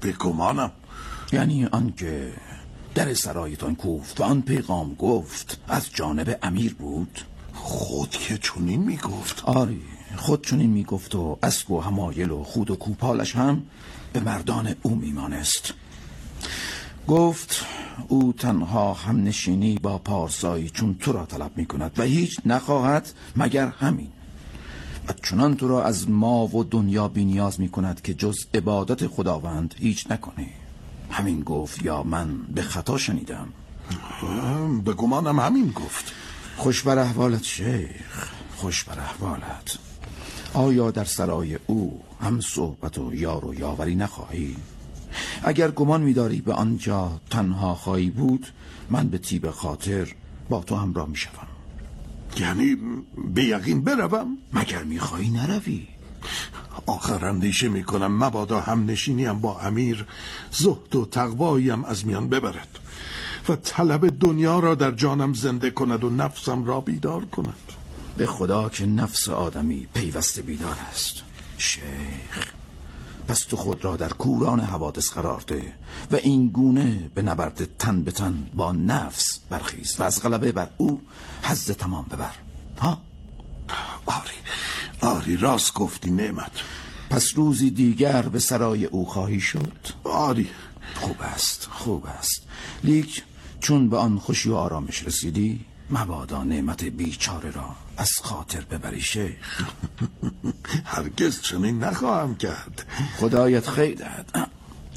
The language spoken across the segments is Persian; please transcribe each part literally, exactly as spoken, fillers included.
به گمانم. یعنی آنکه در سرایتان کوفت و آن پیغام گفت از جانب امیر بود؟ خود که چنین میگفت. آری خود چنین میگفت و اسب و حمایل و خود و کوپالش هم به مردان او میمانست. گفت او تنها هم نشینی با پارسایی چون تو را طلب میکند و هیچ نخواهد مگر همین، و چنان تو را از ما و دنیا بی نیاز میکند که جز عبادت خداوند هیچ نکنی. همین گفت یا من به خطا شنیدم؟ به گمانم همین گفت. خوش بر احوالت شیخ، خوش بر احوالت. آیا در سرای او هم صحبت و یار و یاوری نخواهی؟ اگر گمان می‌داری به آنجا تنها خواهی بود، من به طیب خاطر با تو همراه می‌شوم. یعنی به یقین بروم؟ مگر می‌خواهی نروی؟ آخر اندیشه میکنم مبادا هم نشینیم با امیر زهد و تقواییم از میان ببرد و طلب دنیا را در جانم زنده کند و نفسم را بیدار کند. به خدا که نفس آدمی پیوسته بیدار است شیخ. پس تو خود را در کوران حوادث قرار ده و این گونه به نبرد تن به تن با نفس برخیز و از غلبه بر او حظ تمام ببر. ها؟ آری آری راست گفتی نعمت. پس روزی دیگر به سرای او خواهی شد؟ آری. خوب است خوب است، لیک چون به آن خوشی و آرامش رسیدی مبادا نعمت بیچاره را از خاطر ببری شیخ. هرگز چنین نخواهم کرد. خدایت خیر دهد.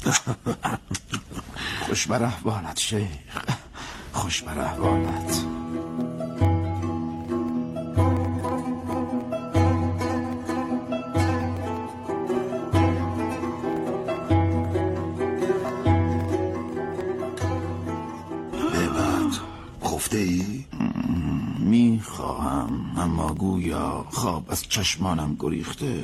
خوش بر احوالت شیخ، خوش بر احوالت. میخواهم اما گویا خواب از چشمانم گریخته.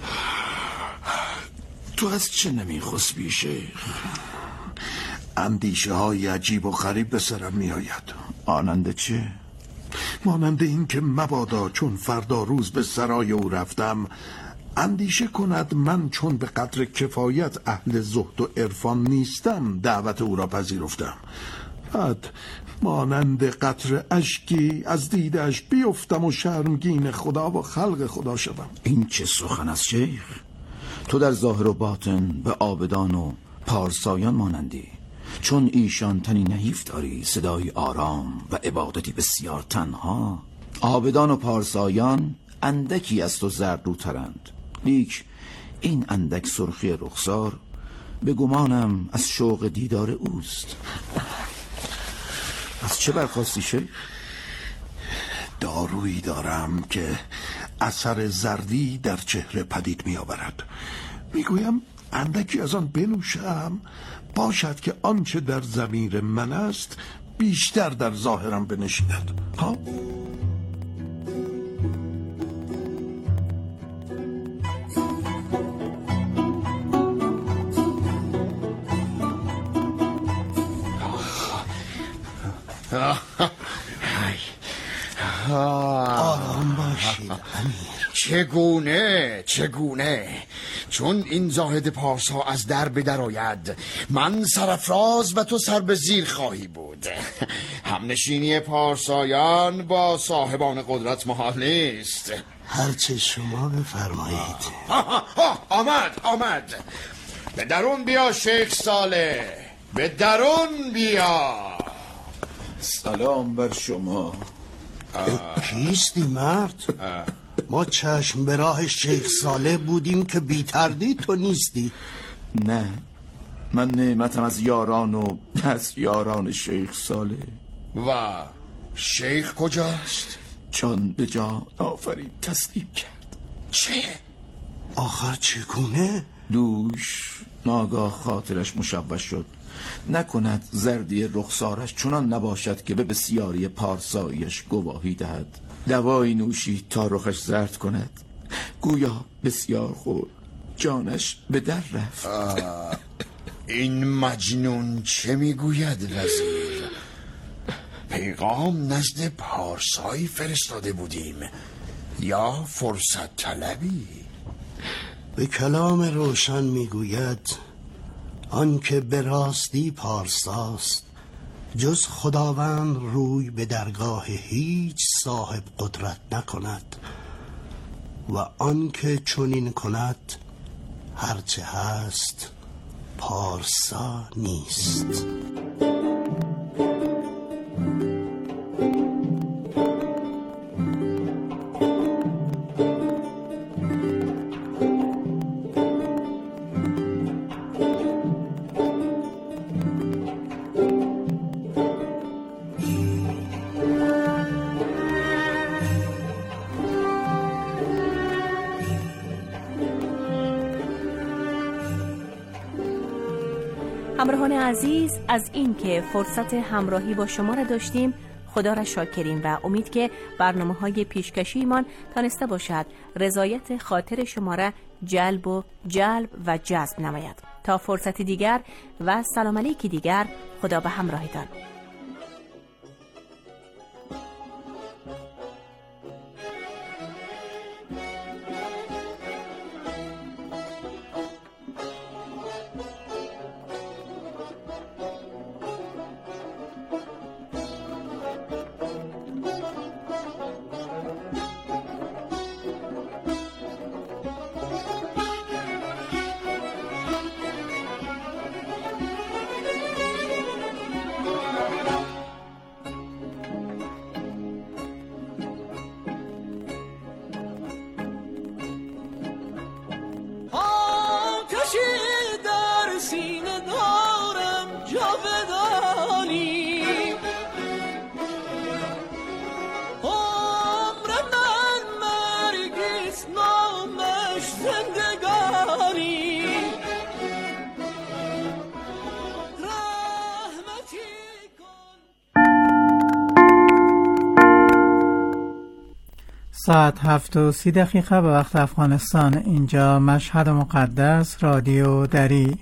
تو از چه نمیخسبی شیخ؟ اندیشه های عجیب و غریب به سرم میآید. آنند چه؟ مانند این که مبادا چون فردا روز به سرای او رفتم اندیشه کند من چون به قدر کفایت اهل زهد و عرفان نیستم دعوت او را پذیرفتم، بعد مانند قطره اشکی از دیدش بیفتم و شرمگین خدا و خلق خدا شدم. این چه سخن است شیخ؟ تو در ظاهر و باطن به عابدان و پارسایان مانندی، چون ایشان تنی نحیف داری، صدای آرام و عبادتی بسیار تنها. عابدان و پارسایان اندکی از تو زردروترند، لیک این اندک سرخی رخسار به گمانم از شوق دیدار اوست. از چه برخواستی شیخ؟ دارویی دارم که اثر زردی در چهره پدید می آورد. می گویم اندکی از آن بنوشم باشد که آنچه در ضمیر من است بیشتر در ظاهرم بنشیند. ها؟ آرام باشید امیر. چگونه چگونه چون این زاهد پارسا از در بدر آید من سرفراز و تو سر به زیر خواهی بود. همنشینی پارسایان با صاحبان قدرت محال نیست. هرچه شما بفرمایید. آمد آمد. به درون بیا شیخ صالح، به درون بیا. سلام بر شما. کیستی مرد؟ ما چشم به راه شیخ صالح بودیم که بی تردید تو نیستی. نه، من نعمتم از یاران و پس یاران شیخ صالح. و شیخ کجاست؟ چون به جان آفرین تسلیم کرد. چه؟ آخر چگونه؟ دوش ناگاه خاطرش مشوش شد، نکند زردی رخسارش چنان نباشد که به بسیاری پارسایش گواهی دهد. دوایی نوشید تا رخش زرد کند، گویا بسیار خورد، جانش به در رفت. این مجنون چه میگوید وزیر؟ پیغام نزد پارسایی فرستاده بودیم یا فرصت طلبی؟ به کلام روشن میگوید آن که به راستی پارساست، جز خداوند روی به درگاه هیچ صاحب قدرت نکند و آن که چنین کند هرچه هست پارسا نیست. همراهان عزیز، از این که فرصت همراهی با شما را داشتیم خدا را شاکریم و امید که برنامه های پیشکشیمان تانسته باشد رضایت خاطر شما را جلب و جلب و جذب نماید. تا فرصت دیگر و سلام علیکی دیگر، خدا به همراهتان. ساعت هفت و سی دقیقه به وقت افغانستان. اینجا مشهد مقدس، رادیو دری.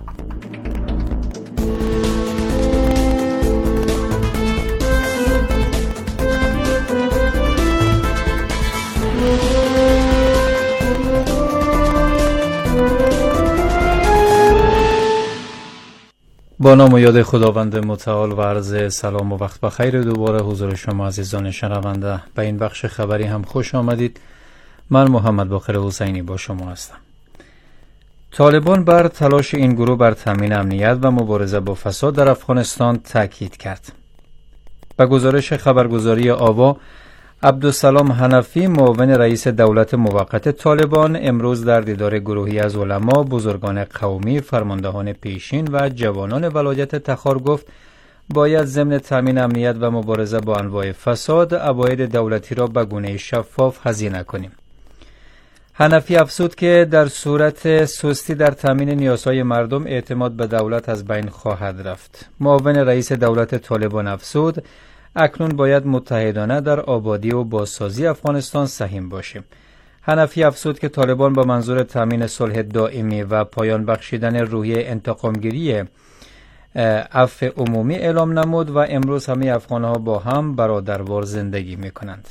با نام و یاد خداوند متعال و عرض سلام و وقت بخیر دوباره حضور شما عزیزان شنونده. به این بخش خبری هم خوش آمدید. من محمد باقر حسینی با شما هستم. طالبان بر تلاش این گروه بر تامین امنیت و مبارزه با فساد در افغانستان تاکید کرد. به گزارش خبرگزاری آوا، عبدالسلام حنفی، معاون رئیس دولت موقت طالبان، امروز در دیدار گروهی از علما، بزرگان قومی، فرماندهان پیشین و جوانان ولایت تخار گفت باید ضمن تامین امنیت و مبارزه با انواع فساد، عواید دولتی را به گونه شفاف هزینه کنیم. حنفی افزود که در صورت سستی در تامین نیازهای مردم اعتماد به دولت از بین خواهد رفت. معاون رئیس دولت طالبان افزود اکنون باید متحدانه در آبادی و بازسازی افغانستان سهیم باشیم. حنفی افزود که طالبان با منظور تامین صلح دائمی و پایان بخشیدن روحیه انتقامگیری عفو عمومی اعلام نمود و امروز همه افغانها با هم برادروار زندگی می کنند.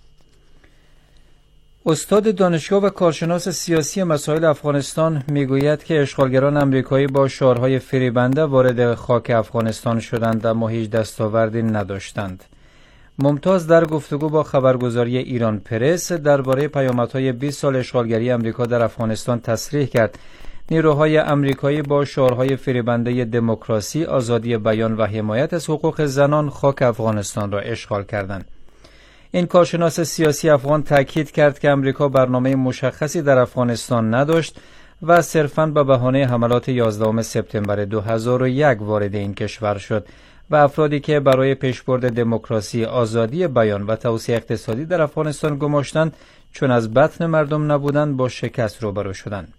استاد دانشگاه و کارشناس سیاسی مسائل افغانستان میگوید که اشغالگران امریکایی با شعارهای فریبنده وارد خاک افغانستان شدند اما هیچ دستاوردی نداشتند. ممتاز در گفتگو با خبرگزاری ایران پرس درباره پیامدهای بیست سال اشغالگری امریکا در افغانستان تصریح کرد نیروهای امریکایی با شعارهای فریبنده دموکراسی، آزادی بیان و حمایت از حقوق زنان خاک افغانستان را اشغال کردند. این کارشناس سیاسی افغان تاکید کرد که امریکا برنامه مشخصی در افغانستان نداشت و صرفاً به بهانه حملات یازدهم سپتامبر دو هزار و یک وارد این کشور شد و افرادی که برای پیشبرد دموکراسی، آزادی بیان و توسعه اقتصادی در افغانستان گماشتند چون از بطن مردم نبودند با شکست روبرو شدند.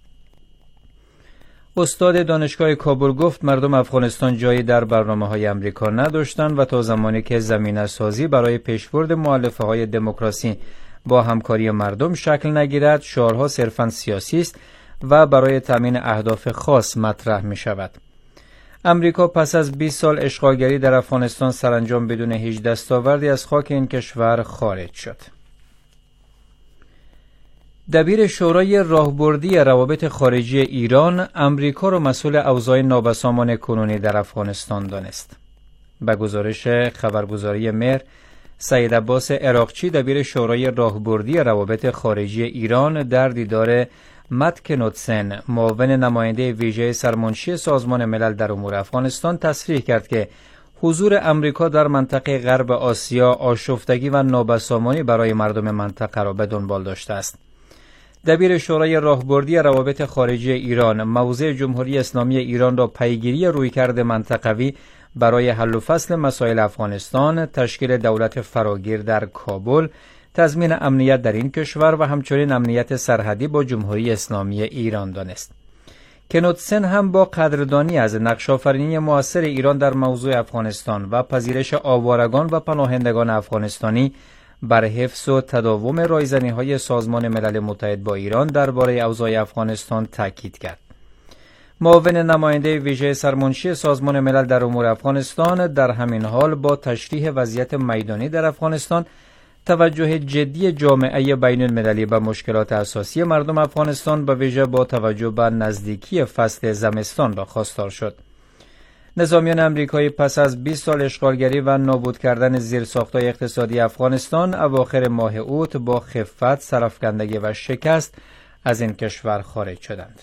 استاد دانشگاه کابل گفت مردم افغانستان جایی در برنامه‌های امریکا نداشتند و تا زمانی که زمینه سازی برای پیشبرد مؤلفه‌های دموکراسی با همکاری مردم شکل نگیرد، شعارها صرفاً سیاسی است و برای تامین اهداف خاص مطرح می شود. امریکا پس از بیست سال اشغالگری در افغانستان سرانجام بدون هیچ دستاوردی از خاک این کشور خارج شد. دبیر شورای راهبردی روابط خارجی ایران امریکا را مسئول اوضاع نابسامان کنونی در افغانستان دانست. به گزارش خبرگزاری مهر، سید عباس عراقچی دبیر شورای راهبردی روابط خارجی ایران در دیدار مت کنوتسن، معاون نماینده ویژه سرمنشی سازمان ملل در امور افغانستان، تصریح کرد که حضور امریکا در منطقه غرب آسیا آشفتگی و نابسامانی برای مردم منطقه را به دنبال داشته است. دبیر شورای راهبردی روابط خارجی ایران موضع جمهوری اسلامی ایران را پیگیری رویکرد منطقوی برای حل و فصل مسائل افغانستان، تشکیل دولت فراگیر در کابل، تضمین امنیت در این کشور و همچنین امنیت سرحدی با جمهوری اسلامی ایران دانست. کنوتسن هم با قدردانی از نقش‌آفرینی مؤثر ایران در موضوع افغانستان و پذیرش آوارگان و پناهندگان افغانستانی بر حفظ و تداوم رایزنی‌های سازمان ملل متحد با ایران درباره اوضاع افغانستان تاکید کرد. معاون نماینده ویژه سرمنشی سازمان ملل در امور افغانستان در همین حال با تشریح وضعیت میدانی در افغانستان توجه جدی جامعه بین المللی به مشکلات اساسی مردم افغانستان به ویژه با توجه به نزدیکی فصل زمستان را خواستار شد. نظامیان امریکایی پس از بیست سال اشغالگری و نابود کردن زیرساخت‌های اقتصادی افغانستان اواخر ماه اوت با خفت، سرافکندگی و شکست از این کشور خارج شدند.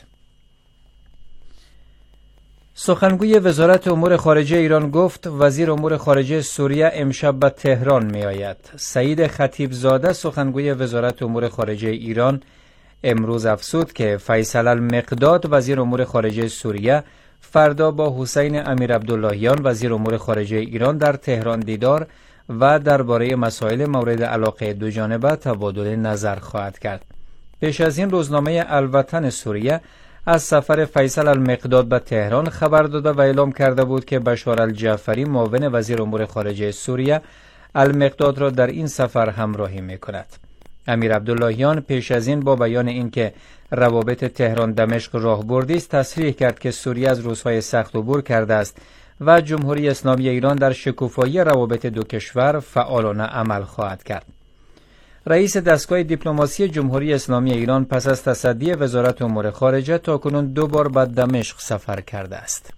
سخنگوی وزارت امور خارجه ایران گفت وزیر امور خارجه سوریه امشب به تهران می آید. سعید خطیبزاده سخنگوی وزارت امور خارجه ایران امروز افزود که فیصل المقداد وزیر امور خارجه سوریه فردا با حسین امیر عبداللهیان وزیر امور خارجه ایران در تهران دیدار و درباره مسائل مورد علاقه دو جانبه تبادل نظر خواهد کرد. پیش از این روزنامه الوطن سوریه از سفر فیصل المقداد به تهران خبر داده و اعلام کرده بود که بشار الجعفری معاون وزیر امور خارجه سوریه المقداد را در این سفر همراهی می کند. امیر عبداللهیان پیش از این با بیان اینکه روابط تهران دمشق راهبردی است تصریح کرد که سوریه از روزهای سخت عبور کرده است و جمهوری اسلامی ایران در شکوفایی روابط دو کشور فعالانه عمل خواهد کرد. رئیس دستگاه دیپلماسی جمهوری اسلامی ایران پس از تصدی وزارت امور خارجه تاکنون دو بار به دمشق سفر کرده است.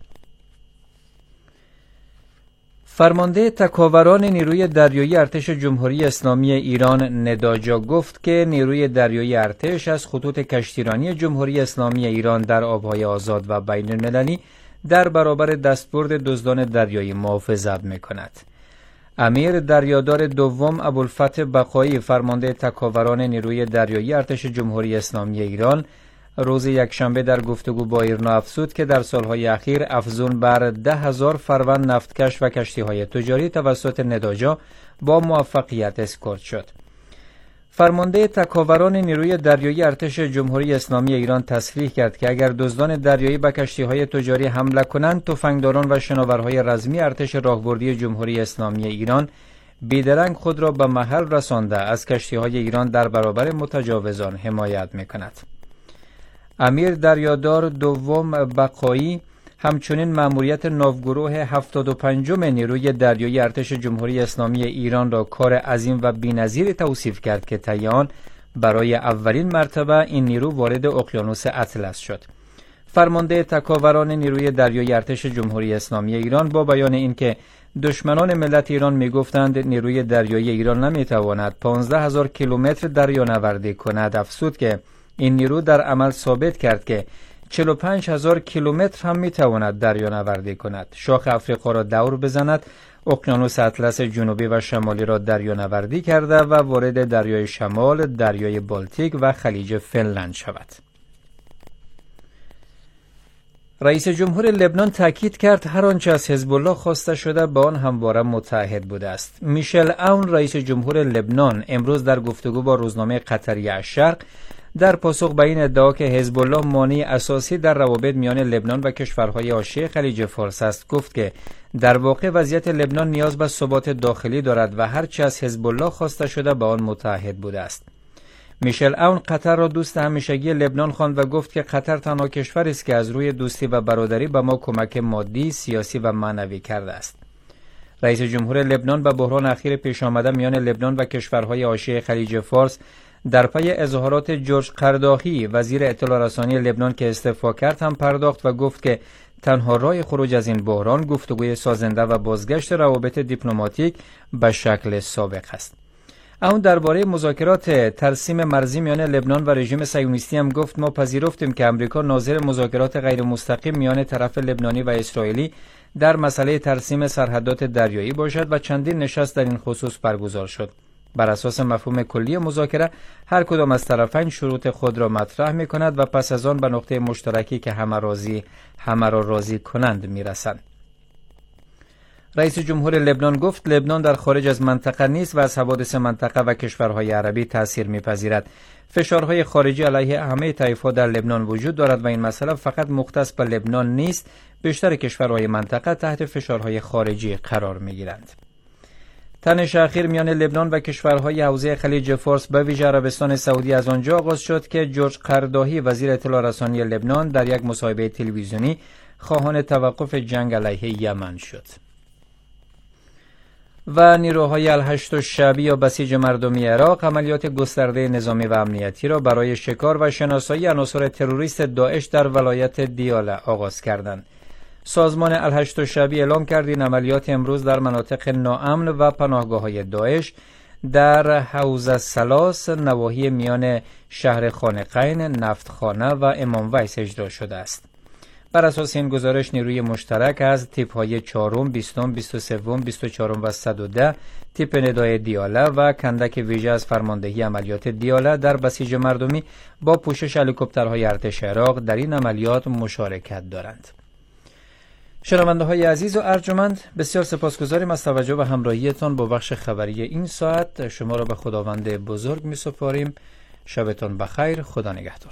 فرمانده تکاوران نیروی دریایی ارتش جمهوری اسلامی ایران نداجا گفت که نیروی دریایی ارتش از خطوط کشتیرانی جمهوری اسلامی ایران در آبهای آزاد و بین المللی در برابر دستبرد دزدان دریایی محافظت می‌کند. امیر دریادار دوم ابوالفتح بقایی فرمانده تکاوران نیروی دریایی ارتش جمهوری اسلامی ایران روز یکشنبه در گفتگو با ایرنا افزود که در سالهای اخیر افزون بر ده هزار فروند نفتکش و کشتی‌های تجاری توسط نداجا با موفقیت اسکورت شد. فرمانده تکاوران نیروی دریایی ارتش جمهوری اسلامی ایران تصریح کرد که اگر دزدان دریایی به کشتی‌های تجاری حمله کنند، تفنگداران و شناورهای رزمی ارتش راهبردی جمهوری اسلامی ایران بیدرنگ خود را به محل رسانده از کشتی‌های ایران در برابر متجاوزان حمایت می‌کند. امیر دریادار دوم بقایی همچنین مأموریت ناوگروه هفتاد و پنجم نیروی دریایی ارتش جمهوری اسلامی ایران را کار عظیم و بی‌نظیری توصیف کرد که طی آن برای اولین مرتبه این نیرو وارد اقیانوس اطلس شد. فرمانده تکاوران نیروی دریایی ارتش جمهوری اسلامی ایران با بیان اینکه دشمنان ملت ایران میگفتند نیروی دریایی ایران نمیتواند پانزده هزار کیلومتر دریانوردی کند، افزود که این نیرو در عمل ثابت کرد که چهل و پنج هزار کیلومتر هم میتواند دریانوردی کند، شاخ افریقا را دور بزند، اقیانوس اطلس جنوبی و شمالی را دریانوردی کرده و وارد دریای شمال، دریای بالتیک و خلیج فنلند شود. رئیس جمهور لبنان تاکید کرد هر آنچه از حزب الله خواسته شده با آن همواره متحد بوده است. میشل اون رئیس جمهور لبنان امروز در گفتگو با روزنامه قطری الشرق در پاسخ به این ادعا که حزب الله مانع اساسی در روابط میان لبنان و کشورهای حاشیه خلیج فارس است گفت که در واقع وضعیت لبنان نیاز به ثبات داخلی دارد و هر چه از حزب الله خواسته شده با آن متحد بوده است. میشل اون قطر را دوست همیشگی لبنان خواند و گفت که قطر تنها کشوری است که از روی دوستی و برادری به ما کمک مادی، سیاسی و معنوی کرده است. رئیس جمهور لبنان به بحران اخیر پیش آمده میان لبنان و کشورهای حاشیه خلیج فارس در پی اظهارات جورج قرداحی وزیر اطلاع رسانی لبنان که استعفا کرد هم پرداخت و گفت که تنها راه خروج از این بحران گفتگوی سازنده و بازگشت روابط دیپلماتیک به شکل سابق است. اون درباره مذاکرات ترسیم مرزی میان لبنان و رژیم صهیونیستی هم گفت ما پذیرفتیم که امریکا ناظر مذاکرات غیر مستقیم میان طرف لبنانی و اسرائیلی در مسئله ترسیم سرحدات دریایی باشد و چندین نشست در این خصوص برگزار شد. بر اساس مفهوم کلی مذاکره هر کدام از طرفین شروط خود را مطرح می کند و پس از آن به نقطه مشترکی که همه راضی همه را راضی کنند می رسند. رئیس جمهور لبنان گفت لبنان در خارج از منطقه نیست و از حوادث منطقه و کشورهای عربی تأثیر می‌پذیرد. فشارهای خارجی علیه همه طایف‌ها در لبنان وجود دارد و این مسئله فقط مختص به لبنان نیست، بیشتر کشورهای منطقه تحت فشارهای خارجی قرار می‌گیرند. تنش اخیر میان لبنان و کشورهای حوزه خلیج فارس به ویژه عربستان سعودی از آنجا آغاز شد که جورج قرداحی وزیر اطلاع رسانی لبنان در یک مصاحبه تلویزیونی خواهان توقف جنگ علیه یمن شد. و نیروهای الهشت شعبی یا بسیج مردمی عراق عملیات گسترده نظامی و امنیتی را برای شکار و شناسایی عناصر تروریست داعش در ولایت دیاله آغاز کردند. سازمان الهشت شعبی اعلام کرد این عملیات امروز در مناطق ناامن و پناهگاه‌های داعش در حوزه سلاس نواحی میان شهر خانقین، نفتخانه و امام ویس اجرا شده است. بر اساس این گزارش نیروی مشترک از تیپ‌های چهارم، بیستم، بیست و سوم، بیست و چهارم و صد و ده تیپ ندای دیاله و کندک ویژه از فرماندهی عملیات دیاله در بسیج مردمی با پوشش هلیکوپترهای ارتش عراق در این عملیات مشارکت دارند. شنونده های عزیز و ارجمند، بسیار سپاسگزاریم از توجه و همراهیتان با بخش خبری این ساعت. شما را به خداوند بزرگ می سپاریم. شبتان بخیر. خدا نگهدار.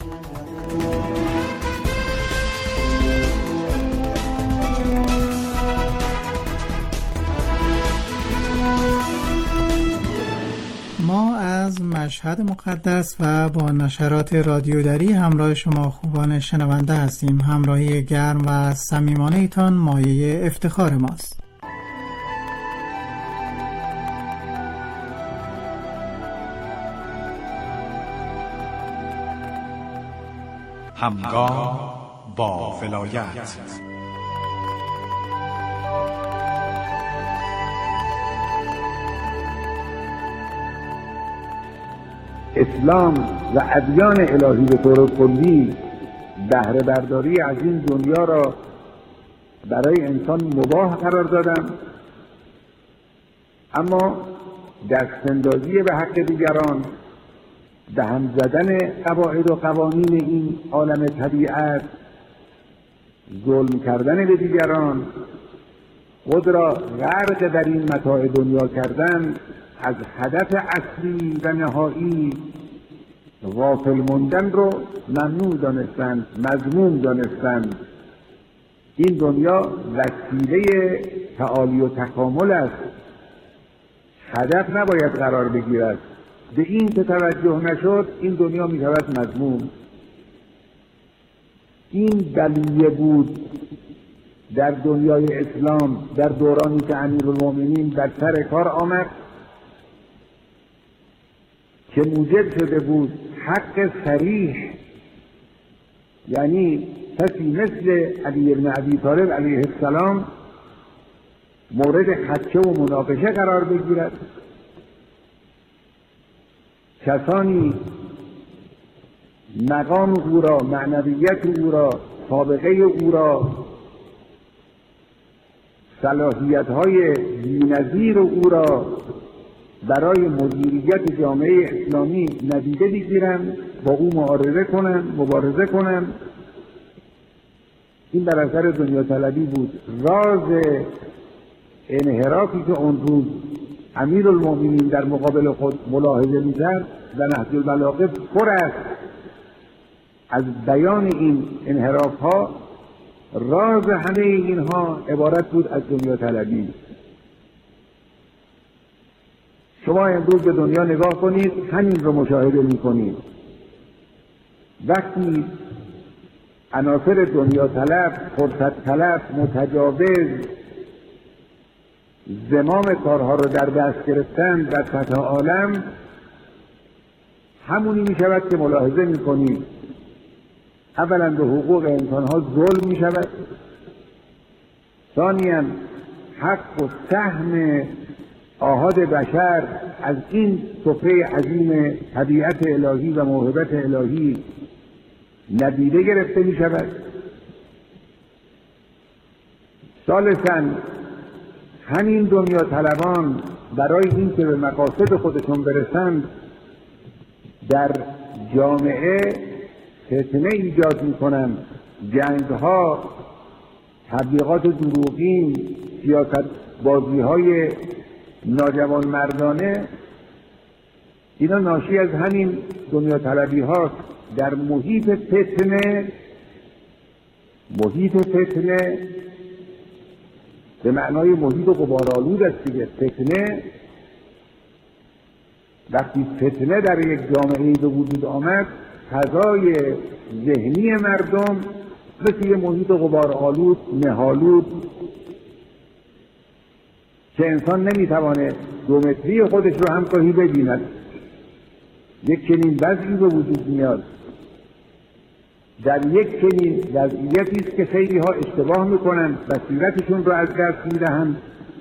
ما از مشهد مقدس و با نشرات رادیو دری همراه شما خوبان شنونده هستیم. همراهی گرم و صمیمانه ایتان مایه افتخار ماست. همگام با ولایت. اسلام و ادیان الهی به طور کلی بهره برداری از این دنیا را برای انسان مباح قرار دادند، اما دستاندازی به حق دیگران، به هم زدن قواعد و قوانین این عالم طبیعت، ظلم کردن به دیگران، خود را غرق در این متاع دنیا کردن، از هدف اصلی و نهایی غافل موندن رو ممنوع دانستند، مذموم دانستند. این دنیا وسیله تعالی و تکامل است، هدف نباید قرار بگیرد. به این که توجه نشد این دنیا می شود مذموم. این بلیه بود در دنیای اسلام در دورانی که امیرالمومنین در سر کار آمد، که موجب شده بود حق صریح، یعنی کسی مثل علی بن ابی طالب علیه السلام مورد خدشه و مناقشه قرار بگیرد. کسانی مقام او را، معنویت او را، سابقه او را، صلاحیت‌های بی‌نظیر او را برای مدیریت جامعه اسلامی ندیده بگیرند، با او معارضه کنند، مبارزه کنند. این بر اثر دنیا طلبی بود. راز انحرافی که اون روز امیرالمومنین در مقابل خود ملاحظه می‌کرد و نهج البلاغه پر است از بیان این انحراف‌ها. راز همه اینها عبارت بود از دنیا طلبی. شما امروز به دنیا نگاه کنید، همین رو مشاهده می‌کنید. وقتی عناصر دنیا طلب، فرصت طلب، متجاوز زمام کارها رو در دست گرفتن در سطح عالم، همونی می شود که ملاحظه می کنید اولا به حقوق انسانها ظلم می شود، ثانیاً حق و سهم آحاد بشر از این سفره عظیم طبیعت الهی و موهبت الهی ندیده گرفته می شود. ثالثاً همین دنیا طلبان برای این که به مقاصد خودشون برسند در جامعه فتنه ایجاد می کنند، جنگها، تبلیغات دروغین، سیاست بازی های ناجوان مردانه، اینا ناشی از همین دنیا طلبی هاست. در محیط فتنه، محیط فتنه به معنای محیط غبارآلود است دیگه. فتنه وقتی فتنه در یک جامعه به وجود آمد، فضای ذهنی مردم مثل یه محیط غبارآلود، مه‌آلود که انسان نمیتوانه دو متری خودش رو هم گاهی ببیند، یک چنین وضعی به وجود میاد. در یک چنین وضعیتی است که خیلی ها اشتباه میکنند، بصیرتشون رو از دست میدهند،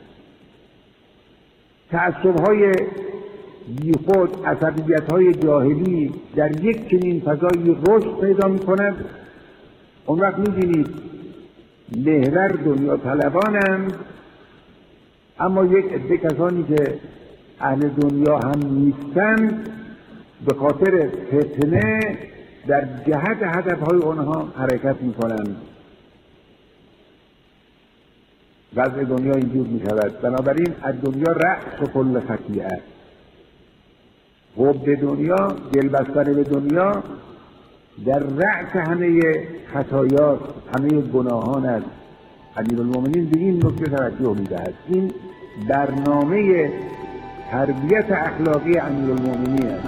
تعصب‌های بیخود، عصبیت‌های جاهلی در یک چنین فضایی رشد پیدا میکنند. اون وقت می‌بینید محور دنیا طلبانند، اما یک عده کسانی که اهل دنیا هم نیستند به خاطر فتنه در جهت هدفهای آنها حرکت میکنند. وضع دنیا اینجور میشود. بنابراین از دنیا رأس کل خطیئه، حب دنیا، دل بستن به دنیا در رأس همه خطایا، همه گناهان است. امیرالمومنین به این نکته توجه می‌دهد. این برنامه تربیت اخلاقی امیرالمومنین است.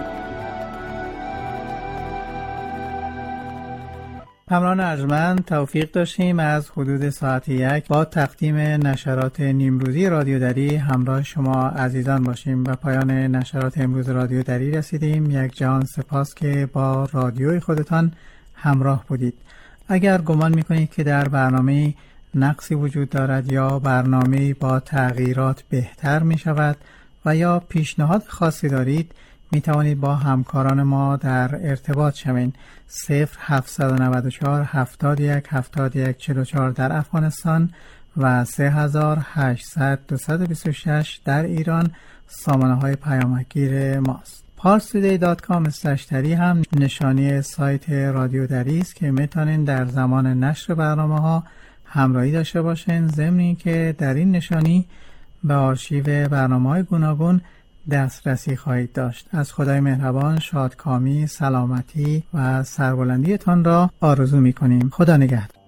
همراهان ارجمند، توفیق داشتیم از حدود ساعت یک با تقدیم نشرات نیمروزی رادیو دری همراه شما عزیزان باشیم. و پایان نشرات امروز رادیو دری رسیدیم. یک جهان سپاس که با رادیوی خودتان همراه بودید. اگر گمان میکنید که در برنامه نقصی وجود دارد یا برنامه با تغییرات بهتر می شود و یا پیشنهاد خاصی دارید، می توانید با همکاران ما در ارتباط شوید. صفر هفتصد و نود و چهار هفتاد و یک هفتاد و یک چهل و چهار در افغانستان و سه هزار و هشتصد دویست و بیست و شش در ایران سامانه های پیامکگیر ماست. پارس تودی دات کام اسلش دری هم نشانی سایت رادیو دری است که می توانید در زمان نشر برنامه ها همراهی داشته باشین، ضمن اینکه در این نشانی به آرشیو برنامه‌های گوناگون دسترسی خواهید داشت. از خدای مهربان شادکامی، سلامتی و سربلندیتان را آرزو می‌کنیم. خدا نگهدار.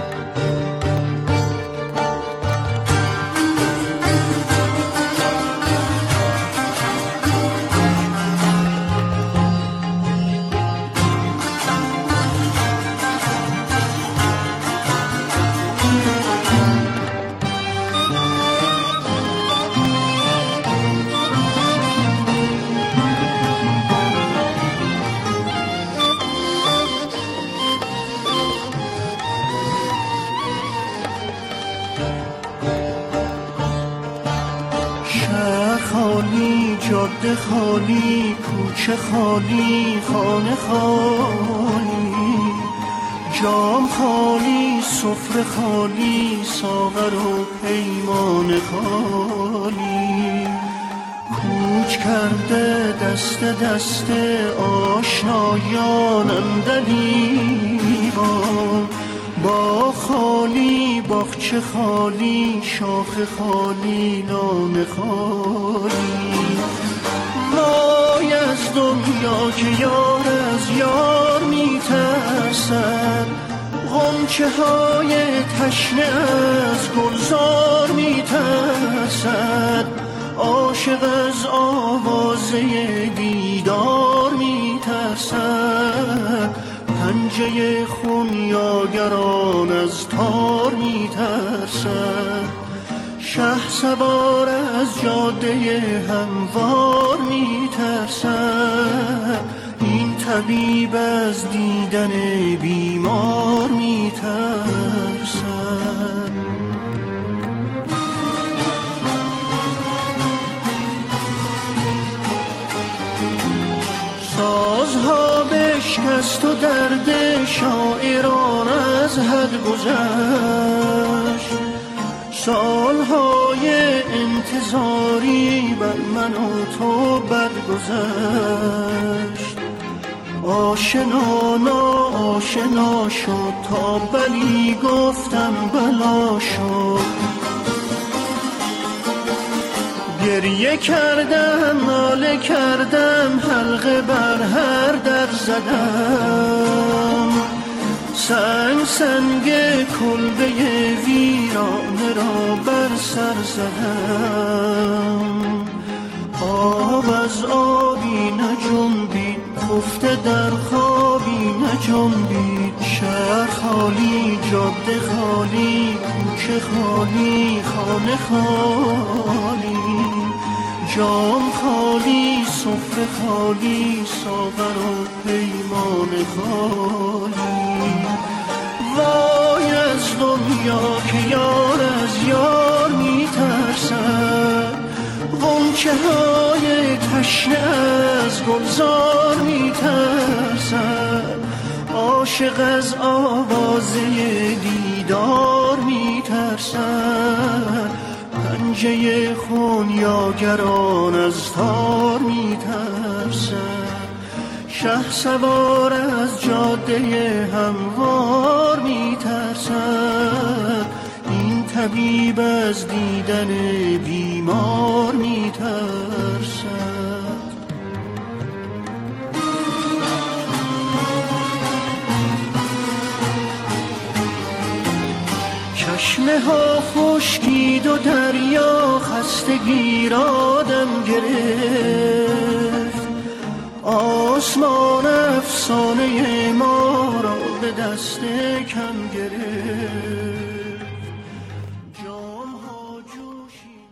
جاده خالی، کوچه خالی، خانه خالی، جام خالی، سفره خالی، ساغر و پیمان خالی. کوچ کرده دست دست آشنایان اندلیبان، با خالی، باغچه خالی، شاخ خالی، لانه خالی. وای از دنیا که یار از یار میترسد، غنچه های تشنه از گلزار میترسد، عاشق از آوازه دیدار میترسد، پنجه خونیاگران از تار میترسد، شهسوار از جاده هموار میترسد. طبیب از دیدن بیمار میترسد. سازها بشکست و درد شاعران از حد گذشت. سالهای انتظاری بر من و تو بد گذشت. آشنا ناآشنا شد تا بلی گفتم بلا شد. گریه کردم ناله کردم حلقه بر هر در زدم. سنگ سنگ کلبه ویرانه را بر سر زدم. آب از آبی نجنبید خفته در خوابی نجنبید. شهر خالی جاده خالی کوچه خالی خانه خالی. جام خالی سفره خالی ساغر و پیمان خالی. وای از دنیا که یار از یار میترسد. غنچه های تشنه از گلزار میترسد. عاشق از آوازه دیدار میترسد. پنجه خونیاگران از تار میترسد. شه سوار از جاده هموار میترسد. این طبیب از دیدن بیمار میترسد. چشمه ها خشکید و دریا خستگی را دم گرفت. آسمان افسانه ما را به دست کم گرفت. جام ها جوشید.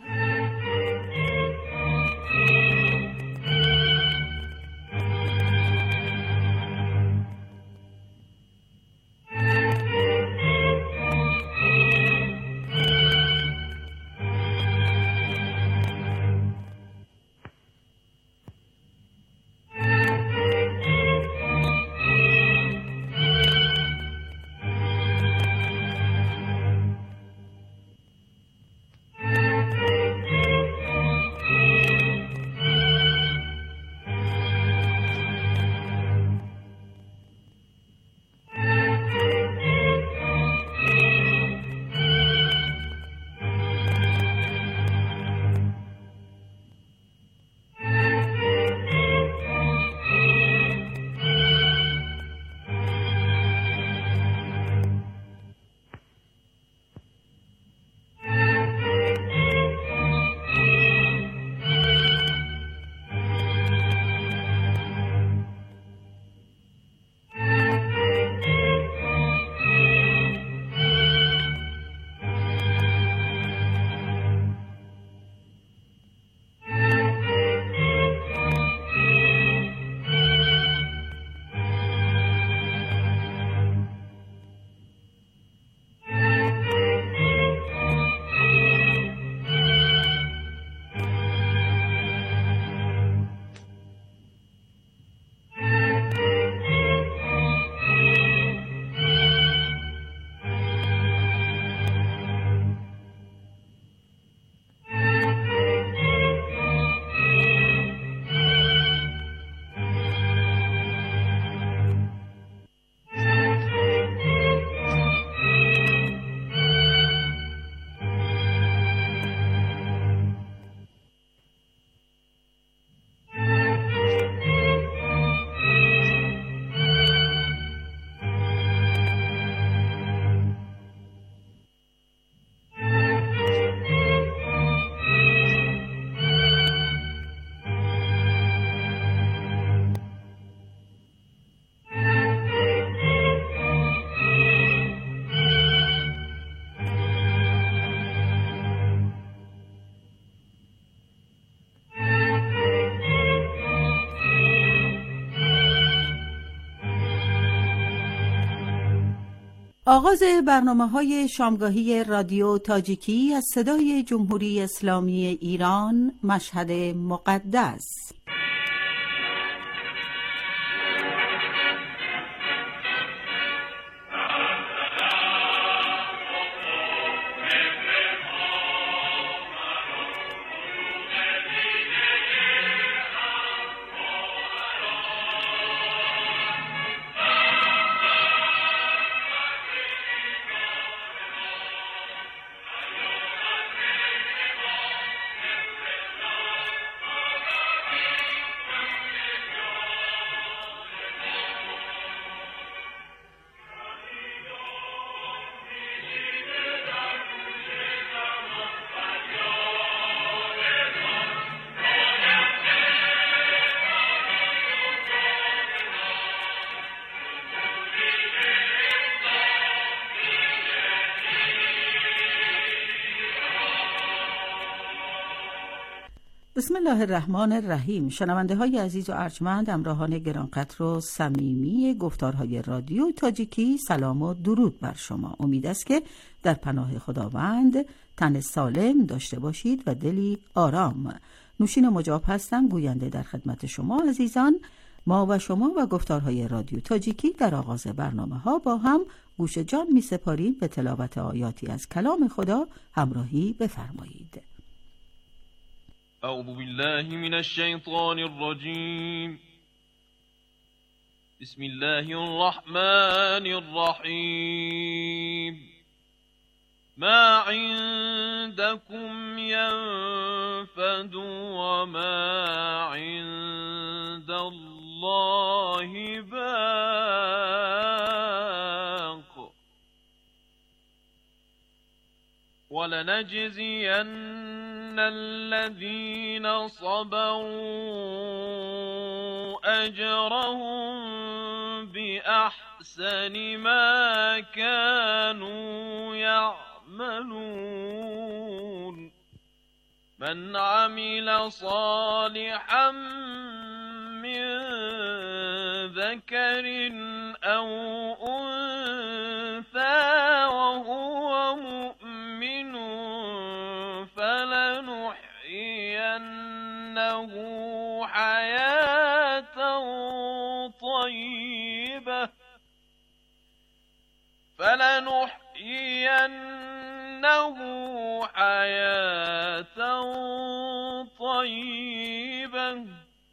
آغاز برنامه‌های شامگاهی رادیو تاجیکی از صدای جمهوری اسلامی ایران، مشهد مقدس. بسم الله الرحمن الرحیم. شنونده های عزیز و ارجمند، همراهان گرانقدر و صمیمی گفتارهای رادیو تاجیکی، سلام و درود بر شما. امید است که در پناه خداوند تن سالم داشته باشید و دلی آرام. نوشین مجاب هستم، گوینده در خدمت شما عزیزان. ما و شما و گفتارهای رادیو تاجیکی در آغاز برنامه ها با هم گوش جان می سپاریم به تلاوت آیاتی از کلام خدا. همراهی بفرمایید. اعوذ بالله من الشیطان الرجیم. بسم الله الرحمن الرحیم. ما عندكم ينفد وما عند الله باق ولنجزين الذين صبروا أجرهم بأحسن ما كانوا يعملون. من عمل صالحا من ذكر أو أنثى وهو مؤمن فلنحيينه حياة طيبة فلنحيينه حياة طيبة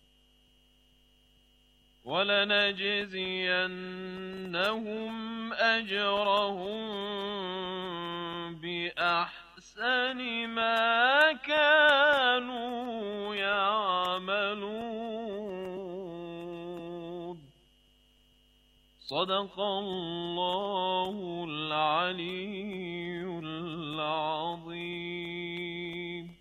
ولنجزينهم أجرهم بأحسن ما كانوا يعملون. صدق الله العلي العظيم.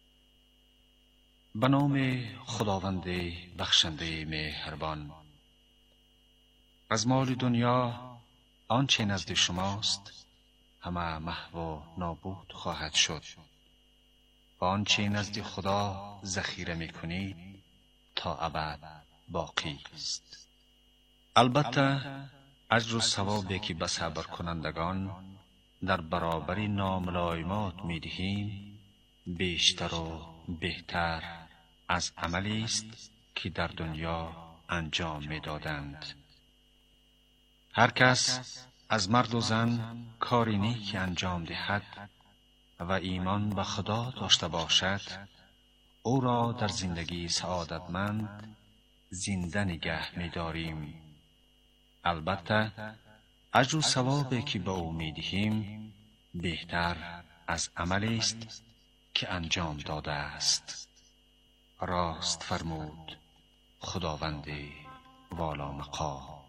به نام خداوند بخشنده مهربان. از مال دنیا آنچه نزد شماست همه محو و نابود خواهد شد و آنچه نزد خدا ذخیره میکنید تا ابد باقی است. البته اجر و ثوابی که به صبر کنندگان در برابر ناملایمات میدهیم بیشتر و بهتر از عملی است که در دنیا انجام میدادند. هر کس از مرد و زن کاری نیک انجام دهد و ایمان به خدا داشته باشد، او را در زندگی سعادتمند زنده نگه می‌داریم. البته اجر و ثوابی که به او می‌دهیم بهتر از عملی است که انجام داده است. راست فرمود خداوند والا مقام.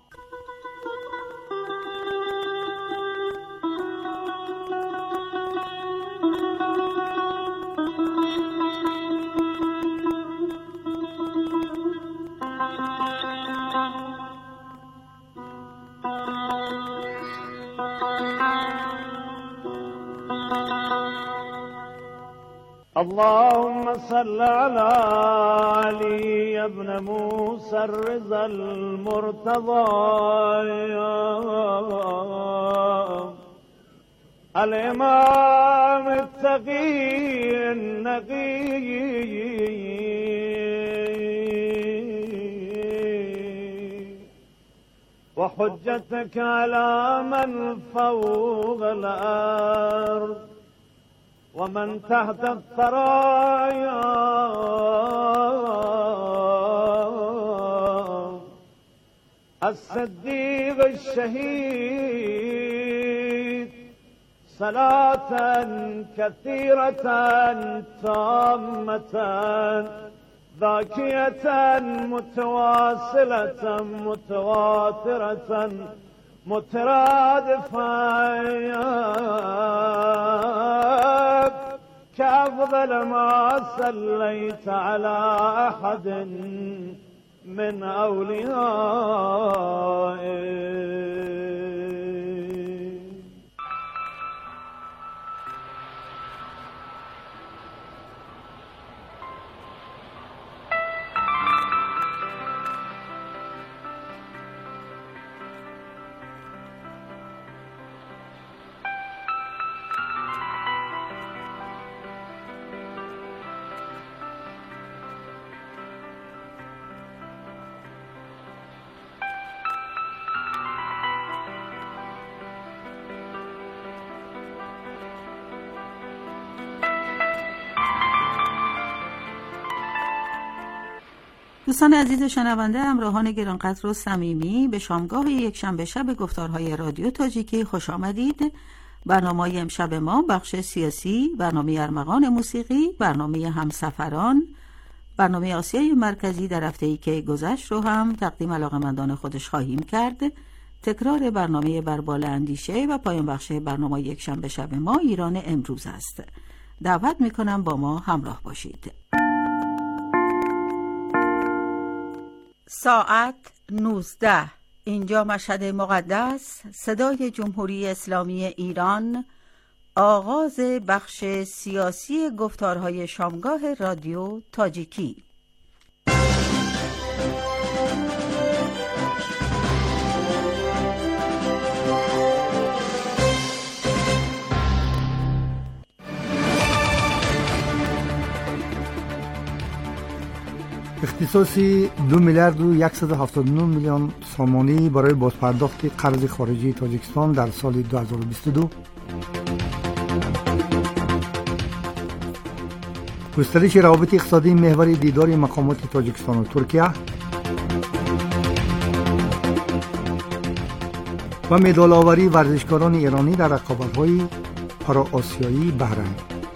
اللهم صل على علي ابن موسى الرضا المرتضى الإمام التقي النقي وحجتك على من فوق الأرض ومن تحت الثرايا الصديق الشهيد صلاة كثيرة تامة ذاكية متواصلة متواترة مترادفة كأفضل ما صليت على أحد من أوليائك. دوستان عزیز شنونده، همراهان گرانقدر و صمیمی، به شامگاه یک شنبه شب گفتارهای رادیو تاجیکی خوش آمدید. برنامه امشب ما بخش سیاسی، برنامه ارمغان موسیقی، برنامه همسفران، برنامه آسیای مرکزی در هفته‌ای که گذشت رو هم تقدیم علاقه‌مندان خودش خواهیم کرد. تکرار برنامه بربال اندیشه و پایان بخش برنامه یک شنبه شب ما ایران امروز است. دعوت میکنم با ما همراه باشید. ساعت نوزده، اینجا مشهد مقدس، صدای جمهوری اسلامی ایران، آغاز بخش سیاسی گفتارهای شامگاه رادیو تاجیکی. اختصاصی دو میلیارد و صد و هفتاد و نه میلیون سامانی برای بازپرداخت قرض خارجی تاجیکستان در سال دو هزار و بیست و دو. گسترش روابط اقتصادی محور دیدار مقامات تاجیکستان و ترکیه و مدال آوری ورزشکاران ایرانی در رقابت‌های پارا آسیایی بحرین.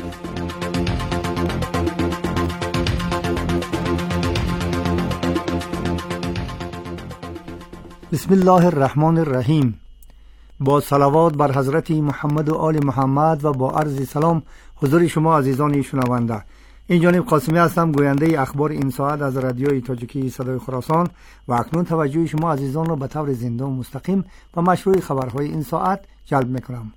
بسم الله الرحمن الرحیم. با صلوات بر حضرت محمد و آل محمد و با عرض سلام حضور شما عزیزان شنونده. این جانب قاسمی هستم، گوینده اخبار این ساعت از رادیوی تاجیکی صدای خراسان و اکنون توجه شما عزیزان را به طور زنده و مستقیم و مشروع خبرهای این ساعت جلب میکنم.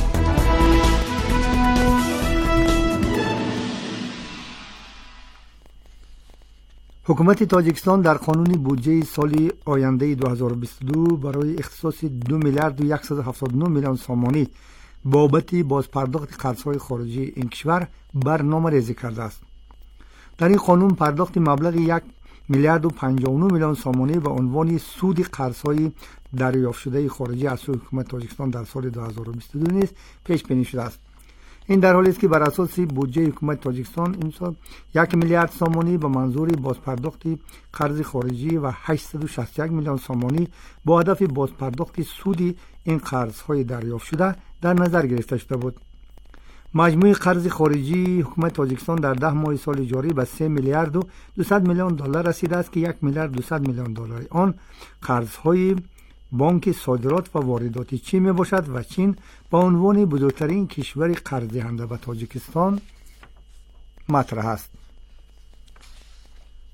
حکومت تاجیکستان در قانون بودجه سال آینده دو هزار و بیست و دو برای اختصاص دو میلیارد و صد و هفتاد و نه میلیون سامانی بابت بازپرداخت قرض‌های خارجی این کشور برنامه ریزی کرده است. در این قانون پرداخت مبلغ یک میلیارد و پنجاه و نه میلیون سامانی به عنوان سود قرض‌های دریافت شده خارجی از سوی حکومت تاجیکستان در سال دو هزار و بیست و دو نیز پیش بینی شده است. این در حالی است که بر اساس بودجه حکومت تاجیکستان امسال یک میلیارد سامانی به منظور بازپرداخت قرض خارجی و هشتصد و شصت و یک میلیون سامانی با هدف بازپرداخت سود این قرض‌های دریافت شده در نظر گرفته شده بود. مجموع قرض خارجی حکومت تاجیکستان در ده ماه سال جاری به سه میلیارد و دویست میلیون دلار رسیده است که یک میلیارد و دویست میلیون دلار آن قرض‌های بانک صادرات و واردات چین می باشد و چین به عنوان بزرگترین کشور قرض دهنده به تاجیکستان مطرح است.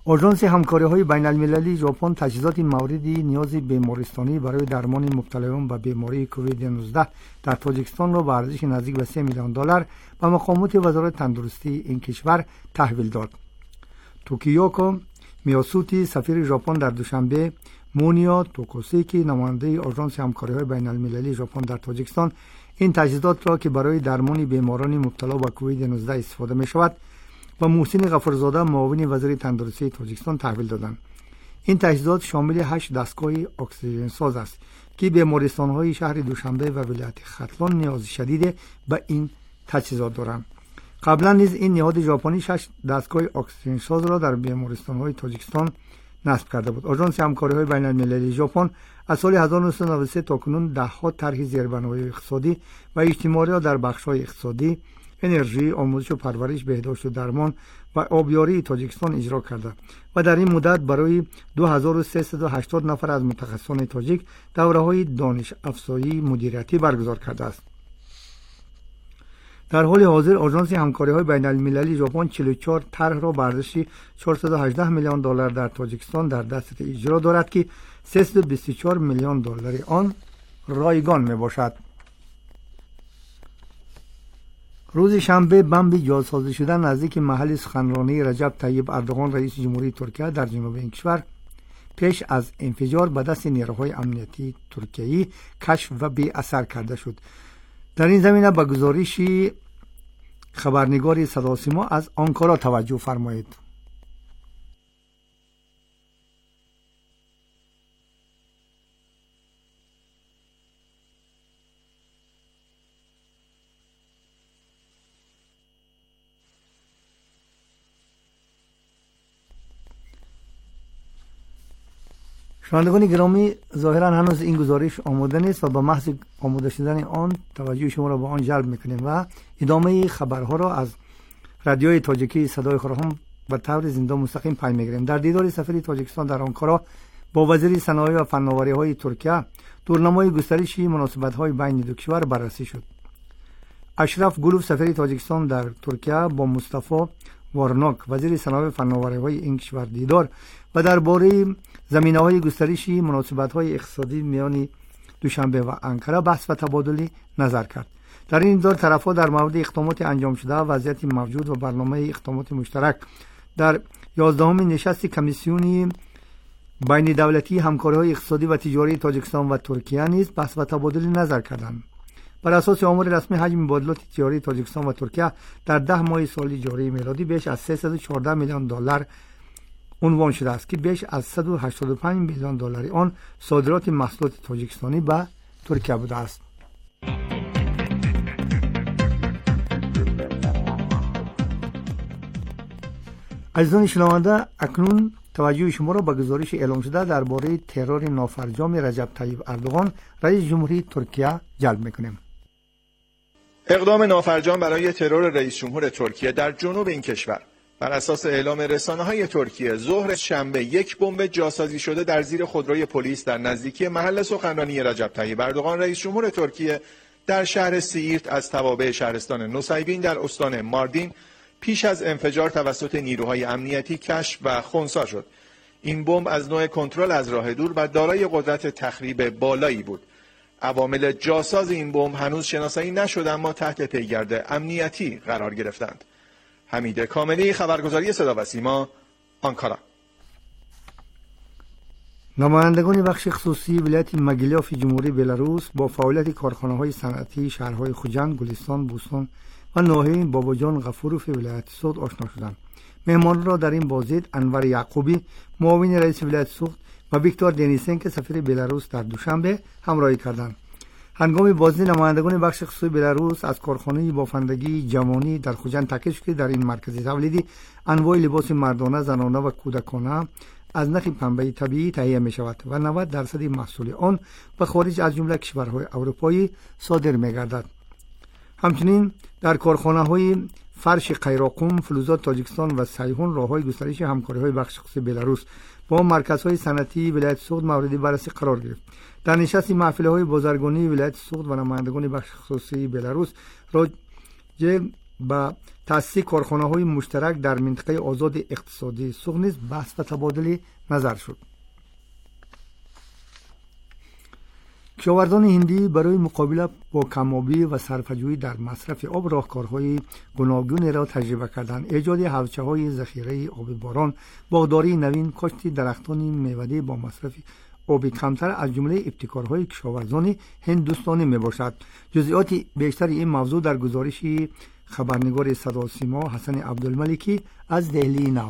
آژانس همکاری‌های بین‌المللی ژاپن تجهیزات موردی نیاز بیمارستانی برای درمان مبتلایان به بیماری کووید نوزده در تاجیکستان را به ارزش نزدیک به سه میلیون دلار به مقامات وزارت تندرستی این کشور تحویل داد. توکیوکو میاسوتی سفیر ژاپن در دوشنبه، مونیا توکوسیکی نماینده آژانس همکاری‌های بین‌المللی ژاپن در تاجیکستان این تجهیزات را که برای درمان بیماران مبتلا به کووید نوزده استفاده می‌شود و محسن غفورزاده معاون وزیر تندرستی تاجیکستان تحویل دادند. این تجهیزات شامل هشت دستگاه اکسیژن ساز است که بیمارستان‌های شهر دوشنبه و ولایت ختلان نیاز شدید به این تجهیزات دارند. قبلا نیز این نهاد ژاپنی شش دستگاه اکسیژن ساز را در بیمارستان‌های تاجیکستان نصب کرده بود. آژانس همکاری‌های بین‌المللی ژاپن از سال هزار و نهصد و نود و سه تا کنون ده‌ها طرح زیربناهای اقتصادی و اجتماعی را در بخش‌های اقتصادی، انرژی، آموزش و پرورش، بهداشت و درمان و آبیاری تاجیکستان اجرا کرده و در این مدت برای دو هزار و سیصد و هشتاد نفر از متخصصان تاجیک دوره‌های دانش افزایی مدیریتی برگزار کرده است. در حال حاضر آژانس همکاری‌های بین‌المللی ژاپن چهل و چهار طرح را به ارزش چهارصد و هجده میلیون دلار در تاجیکستان در دست اجرا دارد که سیصد و بیست و چهار میلیون دلار آن رایگان میباشد. روز شنبه بمب جاسازی شده نزدیک محل سخنرانی رجب طیب اردوغان رئیس جمهوری ترکیه در جنوب این کشور پیش از انفجار به دست نیروهای امنیتی ترکیه‌ای کشف و بی اثر کرده شد. در این زمینه به گزارش خبرنگار صدا و سیما از آنکارا توجه فرمایید. شنوندگان گرامی، ظاهرا هنوز این گزارش آماده نیست و با محض آماده شدن آن توجه شما را به آن جلب میکنیم و ادامه خبرها را از رادیوی تاجیکی صدای خراسان به طور زنده مستقیم پی میگیریم. در دیدار سفیر تاجیکستان در آنکارا با وزیر صنایع و فناوری‌های ترکیه دورنمای گسترشی مناسبت‌های بین دو کشور بررسی شد. اشرف گلوف سفیر تاجیکستان در ترکیه با مصطفی وارناک وزیر صنایع و فناوری‌های این کشور دیدار و درباره زمینه‌های گسترشی مناسبت‌های اقتصادی میان دوشنبه و انکره بحث و تبادل نظر کرد. در این دیدار طرف‌ها در مورد اقدامات انجام شده، وضعیت موجود و برنامه اقدامات مشترک در یازدهمین نشست کمیسیون بین دولتی همکاری‌های اقتصادی و تجاری تاجیکستان و ترکیه نیز بحث و تبادل نظر کردند. بر اساس آمار رسمی حجم مبادلات تجاری تاجیکستان و ترکیه در ده ماه سال جاری میلادی بیش از سیصد و چهارده میلیون دلار عنوان شده است که بیش از صد و هشتاد و پنج میلیون دلار آن صادرات محصولات تاجیکستانی به ترکیه بوده است. عزیزان شنونده، اکنون توجه شما را به گزارش اعلام شده درباره ترور نافرجام رجب طیب اردوغان رئیس جمهوری ترکیه جلب میکنیم. اقدام نافرجام برای ترور رئیس جمهور ترکیه در جنوب این کشور. بر اساس اعلام رسانه‌های ترکیه، ظهر شنبه یک بمب جاسازی شده در زیر خودروی پلیس در نزدیکی محل سخنرانی رجب طیب اردوغان رئیس جمهور ترکیه در شهر سیرت از توابع شهرستان نوسیبین در استان ماردین پیش از انفجار توسط نیروهای امنیتی کشف و خنثی شد. این بمب از نوع کنترل از راه دور و دارای قدرت تخریب بالایی بود. عوامل جاساز این بمب هنوز شناسایی نشده اما تحت پیگرد امنیتی قرار گرفتند. حمید کاملی، خبرگزاری صدا و سیما، آنکارا. نمایندگان بخش خصوصی ولایت مگیلیاف جمهوری بلاروس با فعالیت کارخانه‌های صنعتی شهرهای خوجند، گلستان، بوستان و ناحیه باباجان غفوروف ولایت سوخت آشنا شدند. مهمان را در این بازدید انور یعقوبی معاون رئیس ولایت سوخت و ویکتور دنیسنک سفیر بلاروس در دوشنبه همراهی کردند. هنگام بازدید نمایندگان بخش خصوصی بلاروس از کارخانه بافندگی جوانی در خوجند تاکید که در این مرکز تولیدی انواع لباس مردانه، زنانه و کودکانه از نخ پنبه طبیعی تهیه می شود و نود درصد محصول آن به خارج از جمله کشورهای اروپایی صادر می گردد. همچنین در کارخانه های فرش قیراقوم، فلزات تاجیکستان و سیحون راههای گسترش همکاری های بخش خصوصی بلاروس با مرکزهای صنعتی ولایت سوخت مورد بررسی قرار گرفت. در نشست محفل های بازرگانی ولایت سوخت و نمایندگان بخش خصوصی بلاروس راجع با تأسیس کارخانه‌های مشترک در منطقه آزاد اقتصادی سوق نیز بحث و تبادل نظر شد. کشاورزان هندی برای مقابله با کم‌آبی و صرفه‌جویی در مصرف آب راهکارهای گوناگونی را تجربه کردند. ایجاد حوضچه‌های ذخیره آب باران، باغداری نوین، کاشت درختان میوه‌دار با مصرف آب کمتر از جمله ابتکارهای کشاورزان هندوستانی میباشد. جزئیات بیشتر این موضوع در گزارش خبرنگار صدا و سیما حسن عبدالملکی از دهلی نو.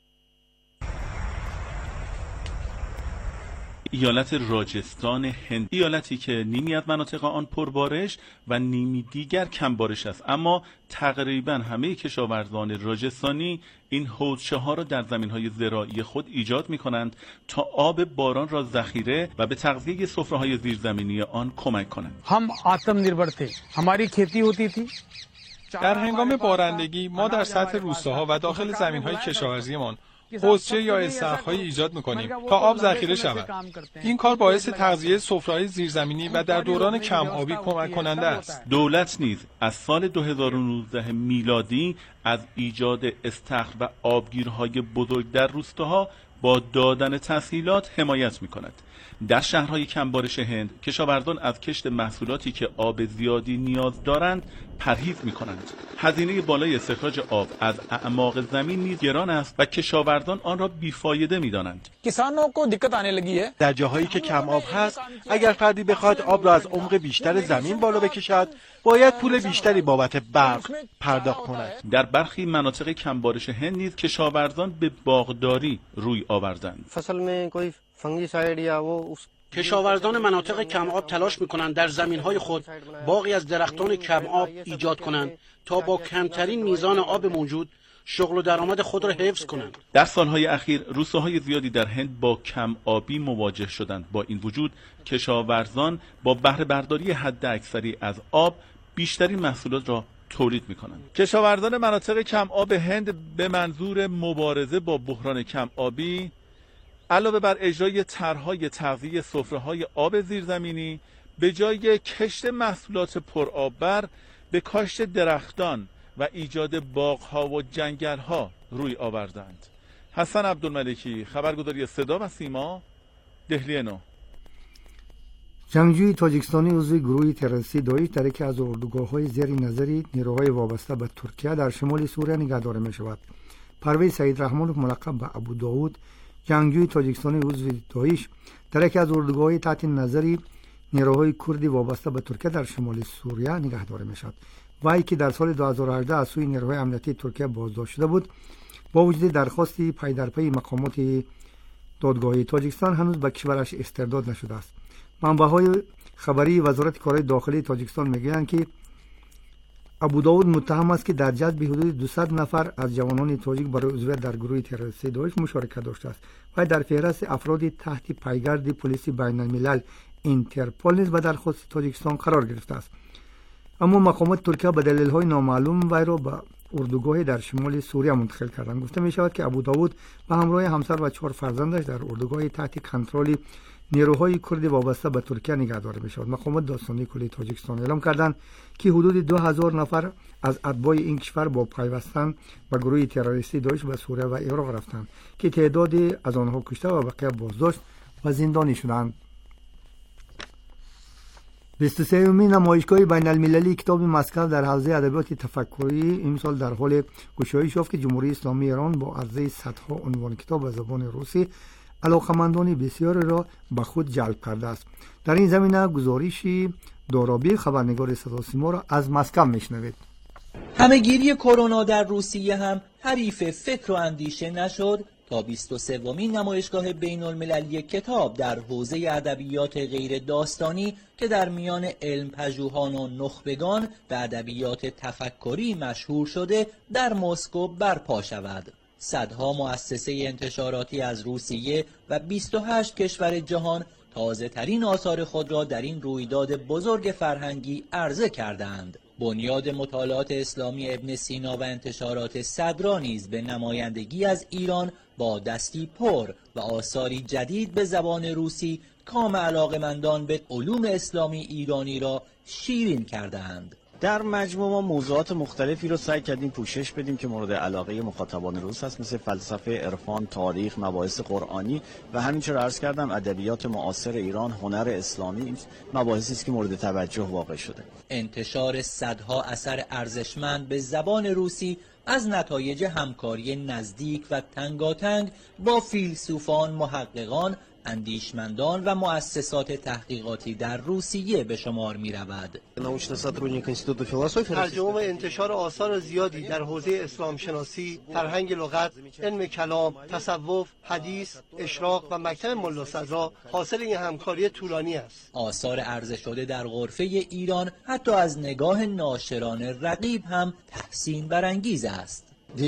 ایالت راجستان هند، ایالتی که نیمی از مناطق آن پربارش و نیمی دیگر کم بارش است، اما تقریبا همه کشاورزان راجستانی این حوضچه ها را در زمین های زراعی خود ایجاد می کنند تا آب باران را ذخیره و به تغذیه سفره های زیرزمینی آن کمک کنند. هم آتمنربر थे हमारी खेती होती थी. در هنگام بارندگی ما در سطح روستاها و داخل زمین‌های کشاورزیمان حوضچه یا استخرهای ایجاد می‌کنیم تا آب ذخیره شود. این کار باعث تغذیه سفره‌های زیرزمینی و در دوران کم آبی کمک کننده است. دولت نیز از سال دو هزار و نوزده میلادی از ایجاد استخر و آبگیرهای بزرگ در روستاها با دادن تسهیلات حمایت می‌کند. در شهرهای کمبارش هند کشاورزان از کشت محصولاتی که آب زیادی نیاز دارند پرهیز می‌کنند. هزینه بالای استخراج آب از اعماق زمین نیز گران است و کشاورزان آن را بیفایده می‌دانند. در جاهایی که کم آب هست، اگر فردی بخواد آب را از عمق بیشتر زمین بالا بکشد، باید پول بیشتری بابت برق پرداخت کند. در برخی مناطق کمبارش هند نیز کشاورزان به باغداری روی آوردند. کشاورزان مناطق کم آب تلاش می‌کنند در زمین‌های خود باغی از درختان کم آب ایجاد کنند تا با کمترین میزان آب موجود شغل و درآمد خود را حفظ کنند. در سالهای اخیر روستاهای زیادی در هند با کم آبی مواجه شدند. با این وجود کشاورزان با بهره برداری حداکثری از آب بیشترین محصولات را تولید می‌کنند. کشاورزان مناطق کم آب هند به منظور مبارزه با بحران کم آبی علاوه بر اجرای طرح‌های تغذیه سفره‌های آب زیرزمینی، به جای کشت محصولات پرآببر به کاشت درختان و ایجاد باغ‌ها و جنگل‌ها روی آوردند. حسن عبدالملکی، خبرگزاری صدا و سیما، دهلی نو. جنگجوی تاجیکستانی عضو گروه تروریستی داعش در یکی از اردوگاه‌های زیر نظر نیروهای وابسته به ترکیه در شمال سوریه نگهداری می‌شود. پرویز سعید رحمانوف ملقب به ابو داود، جنگجوی تاجیکستانی عضو داعش در یکی از اردوگاه‌های تحت نظر نیروهای کردی وابسته به ترکیه در شمال سوریه نگهداری می‌شود. وی که در سال دو هزار و هجده از سوی نیروهای امنیتی ترکیه بازداشت شده بود، با وجود درخواستی پی در پی مقامات دادگاهی تاجیکستان هنوز به کشورش استرداد نشده است. منبع‌های خبری وزارت کارهای داخلی تاجیکستان می‌گویند که ابو داود متهم است که در جذب حدود دویست نفر از جوانان تاجیک برای عضویت در گروه تروریستی داعش مشارکت داشته است و در فهرست افراد تحت پیگرد پلیس بین الملل اینترپول نیز به درخواست تاجیکستان قرار گرفته است. اما مقامات ترکیه به دلایل نامعلوم وی را به اردوگاهی در شمال سوریه منتقل کردند. گفته می شود که ابو داود به همراه همسر و چهار فرزندش در اردوگاهی تحت کنترل نیروهای کردی وابسته به ترکیه نگهداری می شود. مقامات داستانی کلی تاجیکستان اعلام کردند که حدود دو هزار نفر از اتباع این کشور با پیوستن به گروه تروریستی داعش به سوریه و عراق رفتند که تعدادی از آنها کشته و بقیه بازداشت و زندانی شدند. بیست و سومین نمایشگاه بین المللی کتاب مسکو در حوزه ادبیات تفکری امسال در حال گشایش یافت که جمهوری اسلامی ایران با عرضه صدها عنوان کتاب به زبان روسی علاقمندان بسیار را به خود جلب کرده است. در این زمینه گزارشی دارابی خبرنگار صدا و سیما را از مسکو میشنوید. همه‌گیری کرونا در روسیه هم حریف فکر و اندیشه نشد تا بیست و سومین نمایشگاه بین المللی کتاب در حوزه ادبیات غیر داستانی که در میان علم پژوهان و نخبگان به ادبیات تفکری مشهور شده در مسکو برپا شود. صدها مؤسسه انتشاراتی از روسیه و بیست و هشت کشور جهان تازه ترین آثار خود را در این رویداد بزرگ فرهنگی عرضه کردند. بنیاد مطالعات اسلامی ابن سینا و انتشارات صدرا نیز به نمایندگی از ایران با دستی پر و آثاری جدید به زبان روسی کام علاقمندان به علوم اسلامی ایرانی را شیرین کردند. در مجموع ما موضوعات مختلفی رو سعی کردیم پوشش بدیم که مورد علاقه مخاطبان روز هست، مثل فلسفه، عرفان، تاریخ، مباحث قرآنی و همینطور عرض کردم ادبیات معاصر ایران، هنر اسلامی، مباحثی است که مورد توجه واقع شده. انتشار صدها اثر ارزشمند به زبان روسی از نتایج همکاری نزدیک و تنگاتنگ با فیلسوفان، محققان، اندیشمندان و مؤسسات تحقیقاتی در روسیه به شمار می رود. ترجمه و انتشار آثار زیادی در حوزه اسلام شناسی، فرهنگ لغت، علم کلام، تصوف، حدیث، اشراق و مکتب ملا صدرا حاصل این همکاری طولانی است. آثار عرضه شده در غرفه ایران حتی از نگاه ناشران رقیب هم تحسین برانگیز است.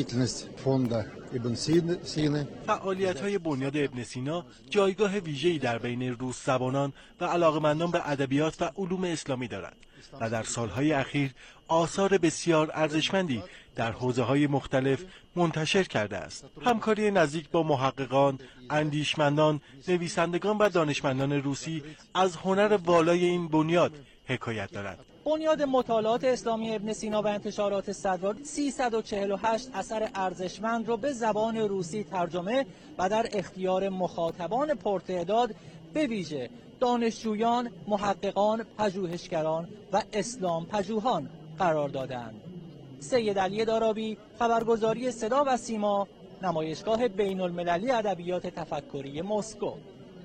فعالیت‌های بنیاد ابن سینا جایگاه ویژه‌ای در بین روس زبانان و علاقه‌مندان به ادبیات و علوم اسلامی دارد و در سالهای اخیر آثار بسیار ارزشمندی در حوزه‌های مختلف منتشر کرده است. همکاری نزدیک با محققان، اندیشمندان، نویسندگان و دانشمندان روسی از هنر والای این بنیاد حکایت دارد. بنیاد مطالعات اسلامی ابن سینا و انتشارات صدرا سیصد و چهل و هشت اثر ارزشمند را به زبان روسی ترجمه و در اختیار مخاطبان پرتعداد به ویژه دانشجویان، محققان، پژوهشگران و اسلام پژوهان قرار دادند. سید علی دارابی، خبرگزاری صدا و سیما، نمایشگاه بین المللی ادبیات تفکری مسکو.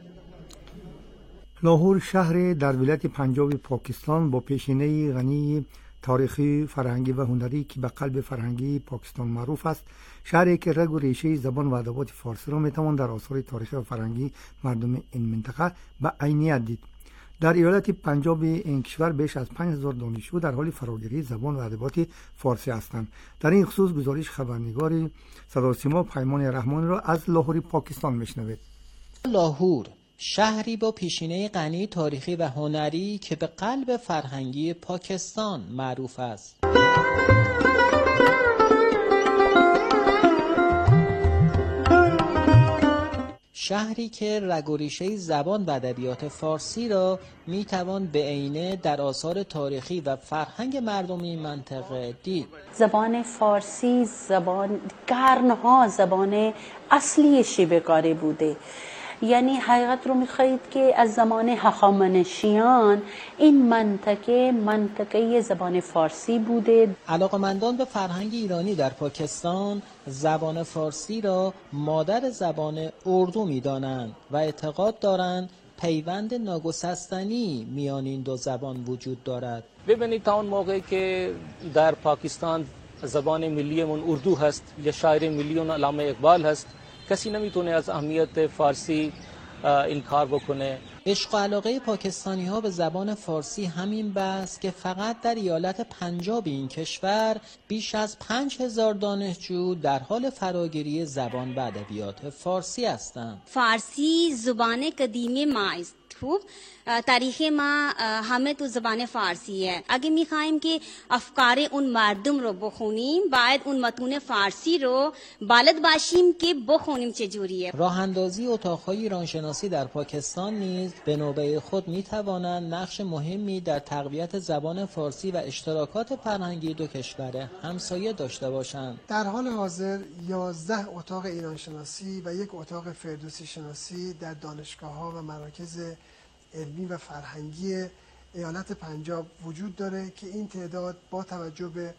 لاهور شهر در ولایت پنجاب پاکستان با پیشینه غنی تاریخی، فرهنگی و هنری که به قلب فرهنگی پاکستان معروف است، شهری که رگ و ریشه زبان و ادبیات فارسی را میتوان در آثار تاریخی و فرهنگی مردم این منطقه به عینیت دید. در ایالت پنجاب این کشور بیش از پنج هزار دانشجو در حال فراگیری زبان و ادبیات فارسی هستند. در این خصوص گزارش خبرنگار صدا و سیما پیمان رحمان را از لاهور پاکستان میشنوید. لاهور شهری با پیشینه غنی تاریخی و هنری که به قلب فرهنگی پاکستان معروف است. شهری که رگ و ریشه زبان و ادبیات فارسی را میتوان به عینه در آثار تاریخی و فرهنگ مردم این منطقه دید. زبان فارسی زبان قرنها زبان اصلی شیوه‌کاری بوده. یعنی حقیقت رو میخواهید که از زمان هخامنشیان این منطقه منطقه زبان فارسی بوده. علاقمندان به فرهنگ ایرانی در پاکستان زبان فارسی را مادر زبان اردو میدانند و اعتقاد دارند پیوند ناگسستنی میان این دو زبان وجود دارد. ببینید تا اون موقعی که در پاکستان زبان ملیمون اردو هست یا شاعر ملیون علامه اقبال هست، کسی نمیتونه از اهمیت فارسی انکار بکنه. عشق و علاقه پاکستانی ها به زبان فارسی همین بس که فقط در ایالت پنجاب این کشور بیش از پنج هزار دانشجو در حال فراگیری زبان و ادبیات فارسی هستند. فارسی زبان قدیمی ما است. خوب تاریخ ما همه تو زبان فارسی ہے. اگه میخوایم که افکار اون مردم رو بخونیم باید اون متون فارسی رو بلد باشیم که بخونیم چجوریه. راه اندازی اتاق‌های ایرانشناسی در پاکستان نیز به نوبه خود میتوانند نقش مهمی در تقویت زبان فارسی و اشتراکات فرهنگی دو کشور همسایه داشته باشند. در حال حاضر یازده اتاق ایرانشناسی و یک اتاق فردوسی شناسی در دانشگاه‌ها و مراکز علمی و فرهنگی ایالت پنجاب وجود داره که این تعداد با توجه به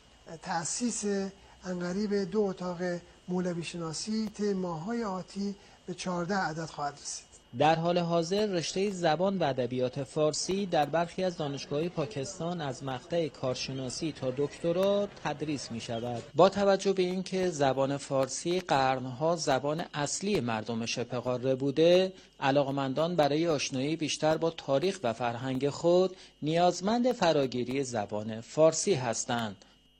تأسیس انقریب دو اتاق مولوی شناسی طی ماه‌های آتی به چهارده عدد خواهد رسید. در حال حاضر رشته زبان و ادبیات فارسی در برخی از دانشگاه‌های پاکستان از مقطع کارشناسی تا دکترا تدریس می شود. با توجه به اینکه زبان فارسی قرنها زبان اصلی مردم شبه قاره بوده، علاقمندان برای آشنایی بیشتر با تاریخ و فرهنگ خود نیازمند فراگیری زبان فارسی هستند.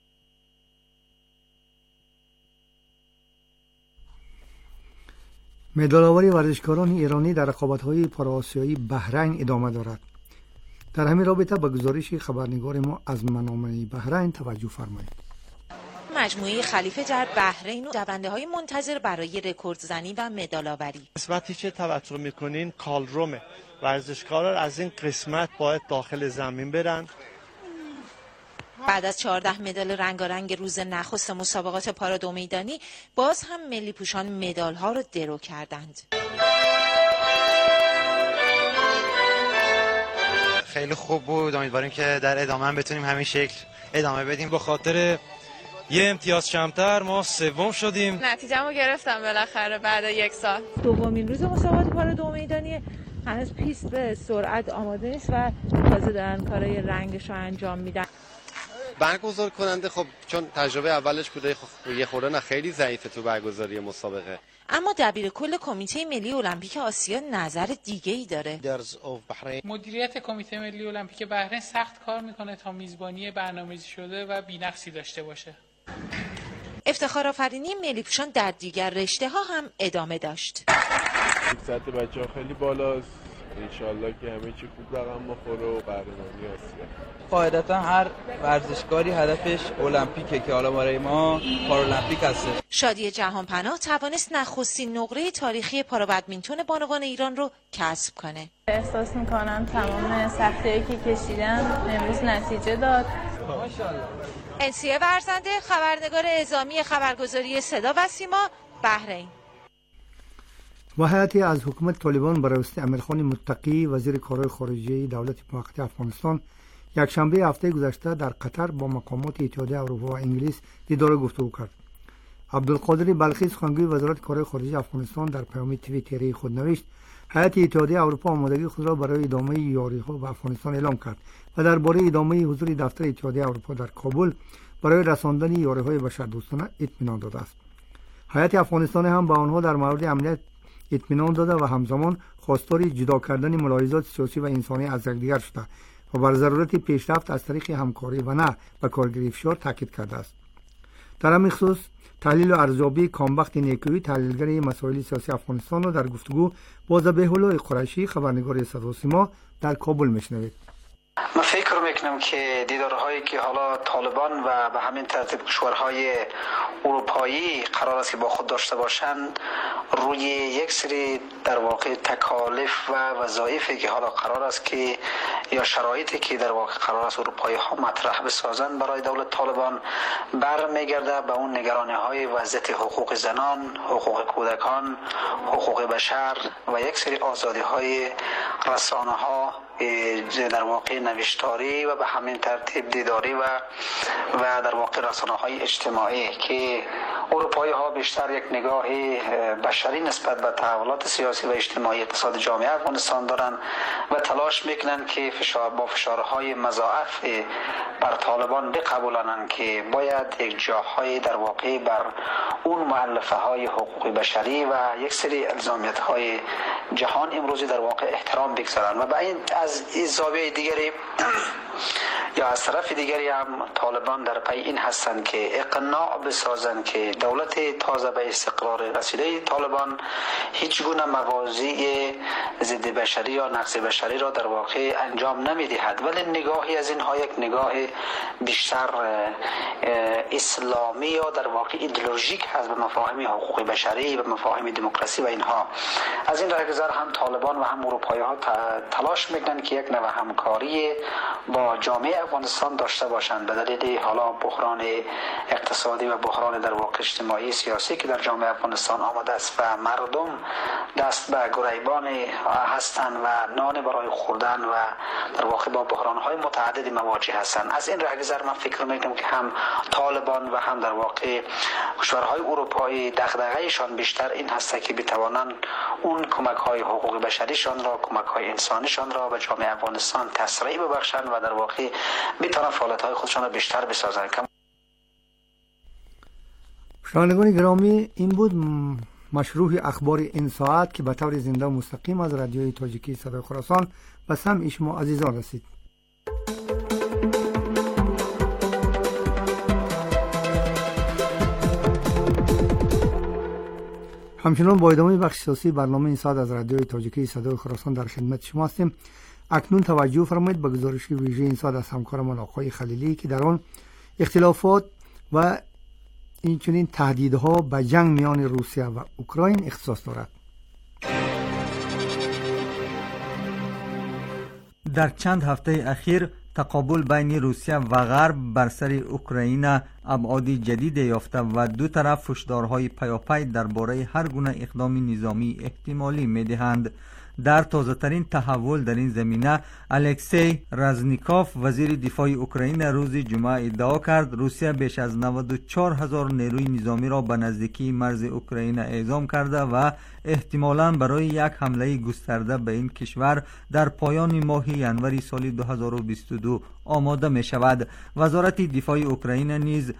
مدال‌آوری ورزشکاران ایرانی در رقابت‌های پارآسیایی بحرین ادامه دارد. در همین رابطه به گزارش خبرنگار ما از منامه بحرین توجه فرمایید. مجموعه خلیفه در بحرین و دونده‌های منتظر برای رکوردزنی و مدال‌آوری. قسمتی که توجه می‌کنین کالرومه. ورزشکاران از این قسمت باید داخل زمین برن. بعد از چهارده مدال رنگارنگ روز نخست مسابقات پارادو میدانی، باز هم ملی پوشان مدال ها رو درو کردند. خیلی خوب بود، امیدواریم که در ادامه هم بتونیم همین شکل ادامه بدیم. به خاطر یه امتیاز کمتر ما سوم شدیم. نتیجه‌مو گرفتم بالاخره بعد یک سال. دومین روز مسابقات پارادو میدانی، هنوز پیست به سرعت آماده نیست و تازه دارن کارهای رنگش رو انجام میدن. برگزار کننده خب چون تجربه اولش بوده خب یه خورده نه خیلی ضعیفه تو برگزاری مسابقه. اما دبیر کل کمیته ملی المپیک آسیا نظر دیگه‌ای داره. مدیریت کمیته ملی المپیک بحرین سخت کار میکنه تا میزبانی برنامه‌ریزی شده و بی‌نقصی داشته باشه. افتخار آفرینی ملی پوشان در دیگر رشته ها هم ادامه داشت. سطح بچه‌ها خیلی بالاست. انشالله که همه چی خوب رقم بخوره و قهرمانی آسیا. قاعدتا هر ورزشکاری هدفش المپیکه که حالا برای ما پارالمپیک هست. شادی جهانپناه توانست نخستین نقره تاریخی پارا بدمینتون بانوان ایران رو کسب کنه. احساس میکنم تمام سختی‌هایی که کشیدم امروز نتیجه داد. ماشاءالله. انسیه ورزنده، خبرنگار اعزامی خبرگزاری صدا و سیما، بحرین. و هیئتی از حکومت طالبان برای امیرخان متقی وزیر کارهای خارجه دولت موقت افغانستان یک شنبه هفته گذشته در قطر با مقامات اتحادیه اروپا و انگلیس دیدار گفتگو کرد. عبدالقادر بلخی سخنگوی وزارت کارهای خارجه افغانستان در پیام توییتری خود نوشت هیئت اتحادیه اروپا آمادگی خود را برای ادامه یاری‌ها به افغانستان اعلام کرد و درباره ادامه حضور دفتر اتحادیه اروپا در کابل برای رساندن یاری‌های بشردوستانه اطمینان داده است. هیئت افغانستان هم به آنها در مورد امنیت اطمینان داده و همزمان خواستار جدا کردن ملاحظات سیاسی و انسانی از یکدیگر شده و بر ضرورت پیشرفت از طریق همکاری و نه به کارگیری فشار تاکید کرده است. در همین خصوص تحلیل و ارزیابی کامبخت نیکویی تحلیلگر مسائل سیاسی افغانستان را در گفتگو با ذبیح الله قریشی خبرنگار صدا و سیما در کابل میشنوید. من فکر میکنم که دیدارهایی که حالا طالبان و به همین ترتیب کشورهای اروپایی قرار است که با خود داشته باشند روی یک سری در واقع تکالیف و وظایفی که حالا قرار است که یا شرایطی که در واقع قرار است اروپایی ها مطرح بسازند برای دولت طالبان برمیگرده به اون نگرانی های وضعیت حقوق زنان، حقوق کودکان، حقوق بشر و یک سری آزادی های رسانه ها در واقع نوشتاری و به همین ترتیب دیداری و و در واقع رسانه‌های اجتماعی که اروپایی ها بیشتر یک نگاه بشری نسبت به تحولات سیاسی و اجتماعی اقتصاد جامعه افغانستان دارن و تلاش میکنن که فشار با فشارهای مضاعف بر طالبان بقبولانند که باید یک جاهای در واقع بر اون مؤلفه های حقوق بشری و یک سری الزامیت های جهان امروزی در واقع احترام بگذارن و به این از زاویه دیگری یا از طرف دیگری هم طالبان در پی این هستند که اقناع بسازند که دولت تازه به استقرار رسیده طالبان هیچ گونه مواضع ضد بشری یا نقض بشری را در واقع انجام نمیدهد، ولی نگاهی از اینها یک نگاه بیشتر اسلامی یا در واقع ایدئولوژیک هست به مفاهیم حقوق بشری و مفاهیم دموکراسی و اینها. از این رهگذر هم طالبان و هم اروپایی ها تلاش میکنند که یک نوع همکاری با جامعه افغانستان داشته باشند به دلیل حالا بحران اقتصادی و بحران در واقع اجتماعی سیاسی که در جامعه افغانستان آمده است و مردم دست به گریبان هستند و نان برای خوردن و در واقع با بحران‌های متعددی مواجه هستند. از این رهگذر من فکر میکنم که هم طالبان و هم در واقع کشورهای اروپایی دغدغه‌شان بیشتر این هست که بتوانند اون کمک‌های حقوق بشریشان را، کمک‌های انسانیشان را به جامعه افغانستان تسریع ببخشند و در واقع بتوانند فعالیت‌های خودشان را بیشتر بسازند. شنوندگان گرامی، این بود مشروع اخبار این ساعت که به طور زنده و مستقیم از رادیوی تاجیکی صدای خراسان به سمع شما عزیزان رسید. همچنان با ادامه بخش سیاسی برنامه این ساعت از رادیوی تاجیکی صدای خراسان در خدمت شما هستیم. اکنون توجه فرمایید به گزارش ویژه این ساعت از همکارمان آقای خلیلی که در آن اختلافات و این چنین تهدیدها به جنگ میان روسیه و اوکراین اختصاص دارد. در چند هفته اخیر تقابل بین روسیه و غرب بر سر اوکراین ابعاد جدید یافته و دو طرف هشدارهای پیاپی درباره هر گونه اقدام نظامی احتمالی می‌دهند. در تازه‌ترین تحول در این زمینه الکسی رزنیکوف وزیر دفاع اوکراین روز جمعه ادعا کرد روسیه بیش از نود و چهار هزار نیروی نظامی را به نزدیکی مرز اوکراین اعزام کرده و احتمالاً برای یک حمله گسترده به این کشور در پایان ماه ینوری سال دو هزار و بیست و دو آماده می شود. وزارت دفاع اوکراین نیز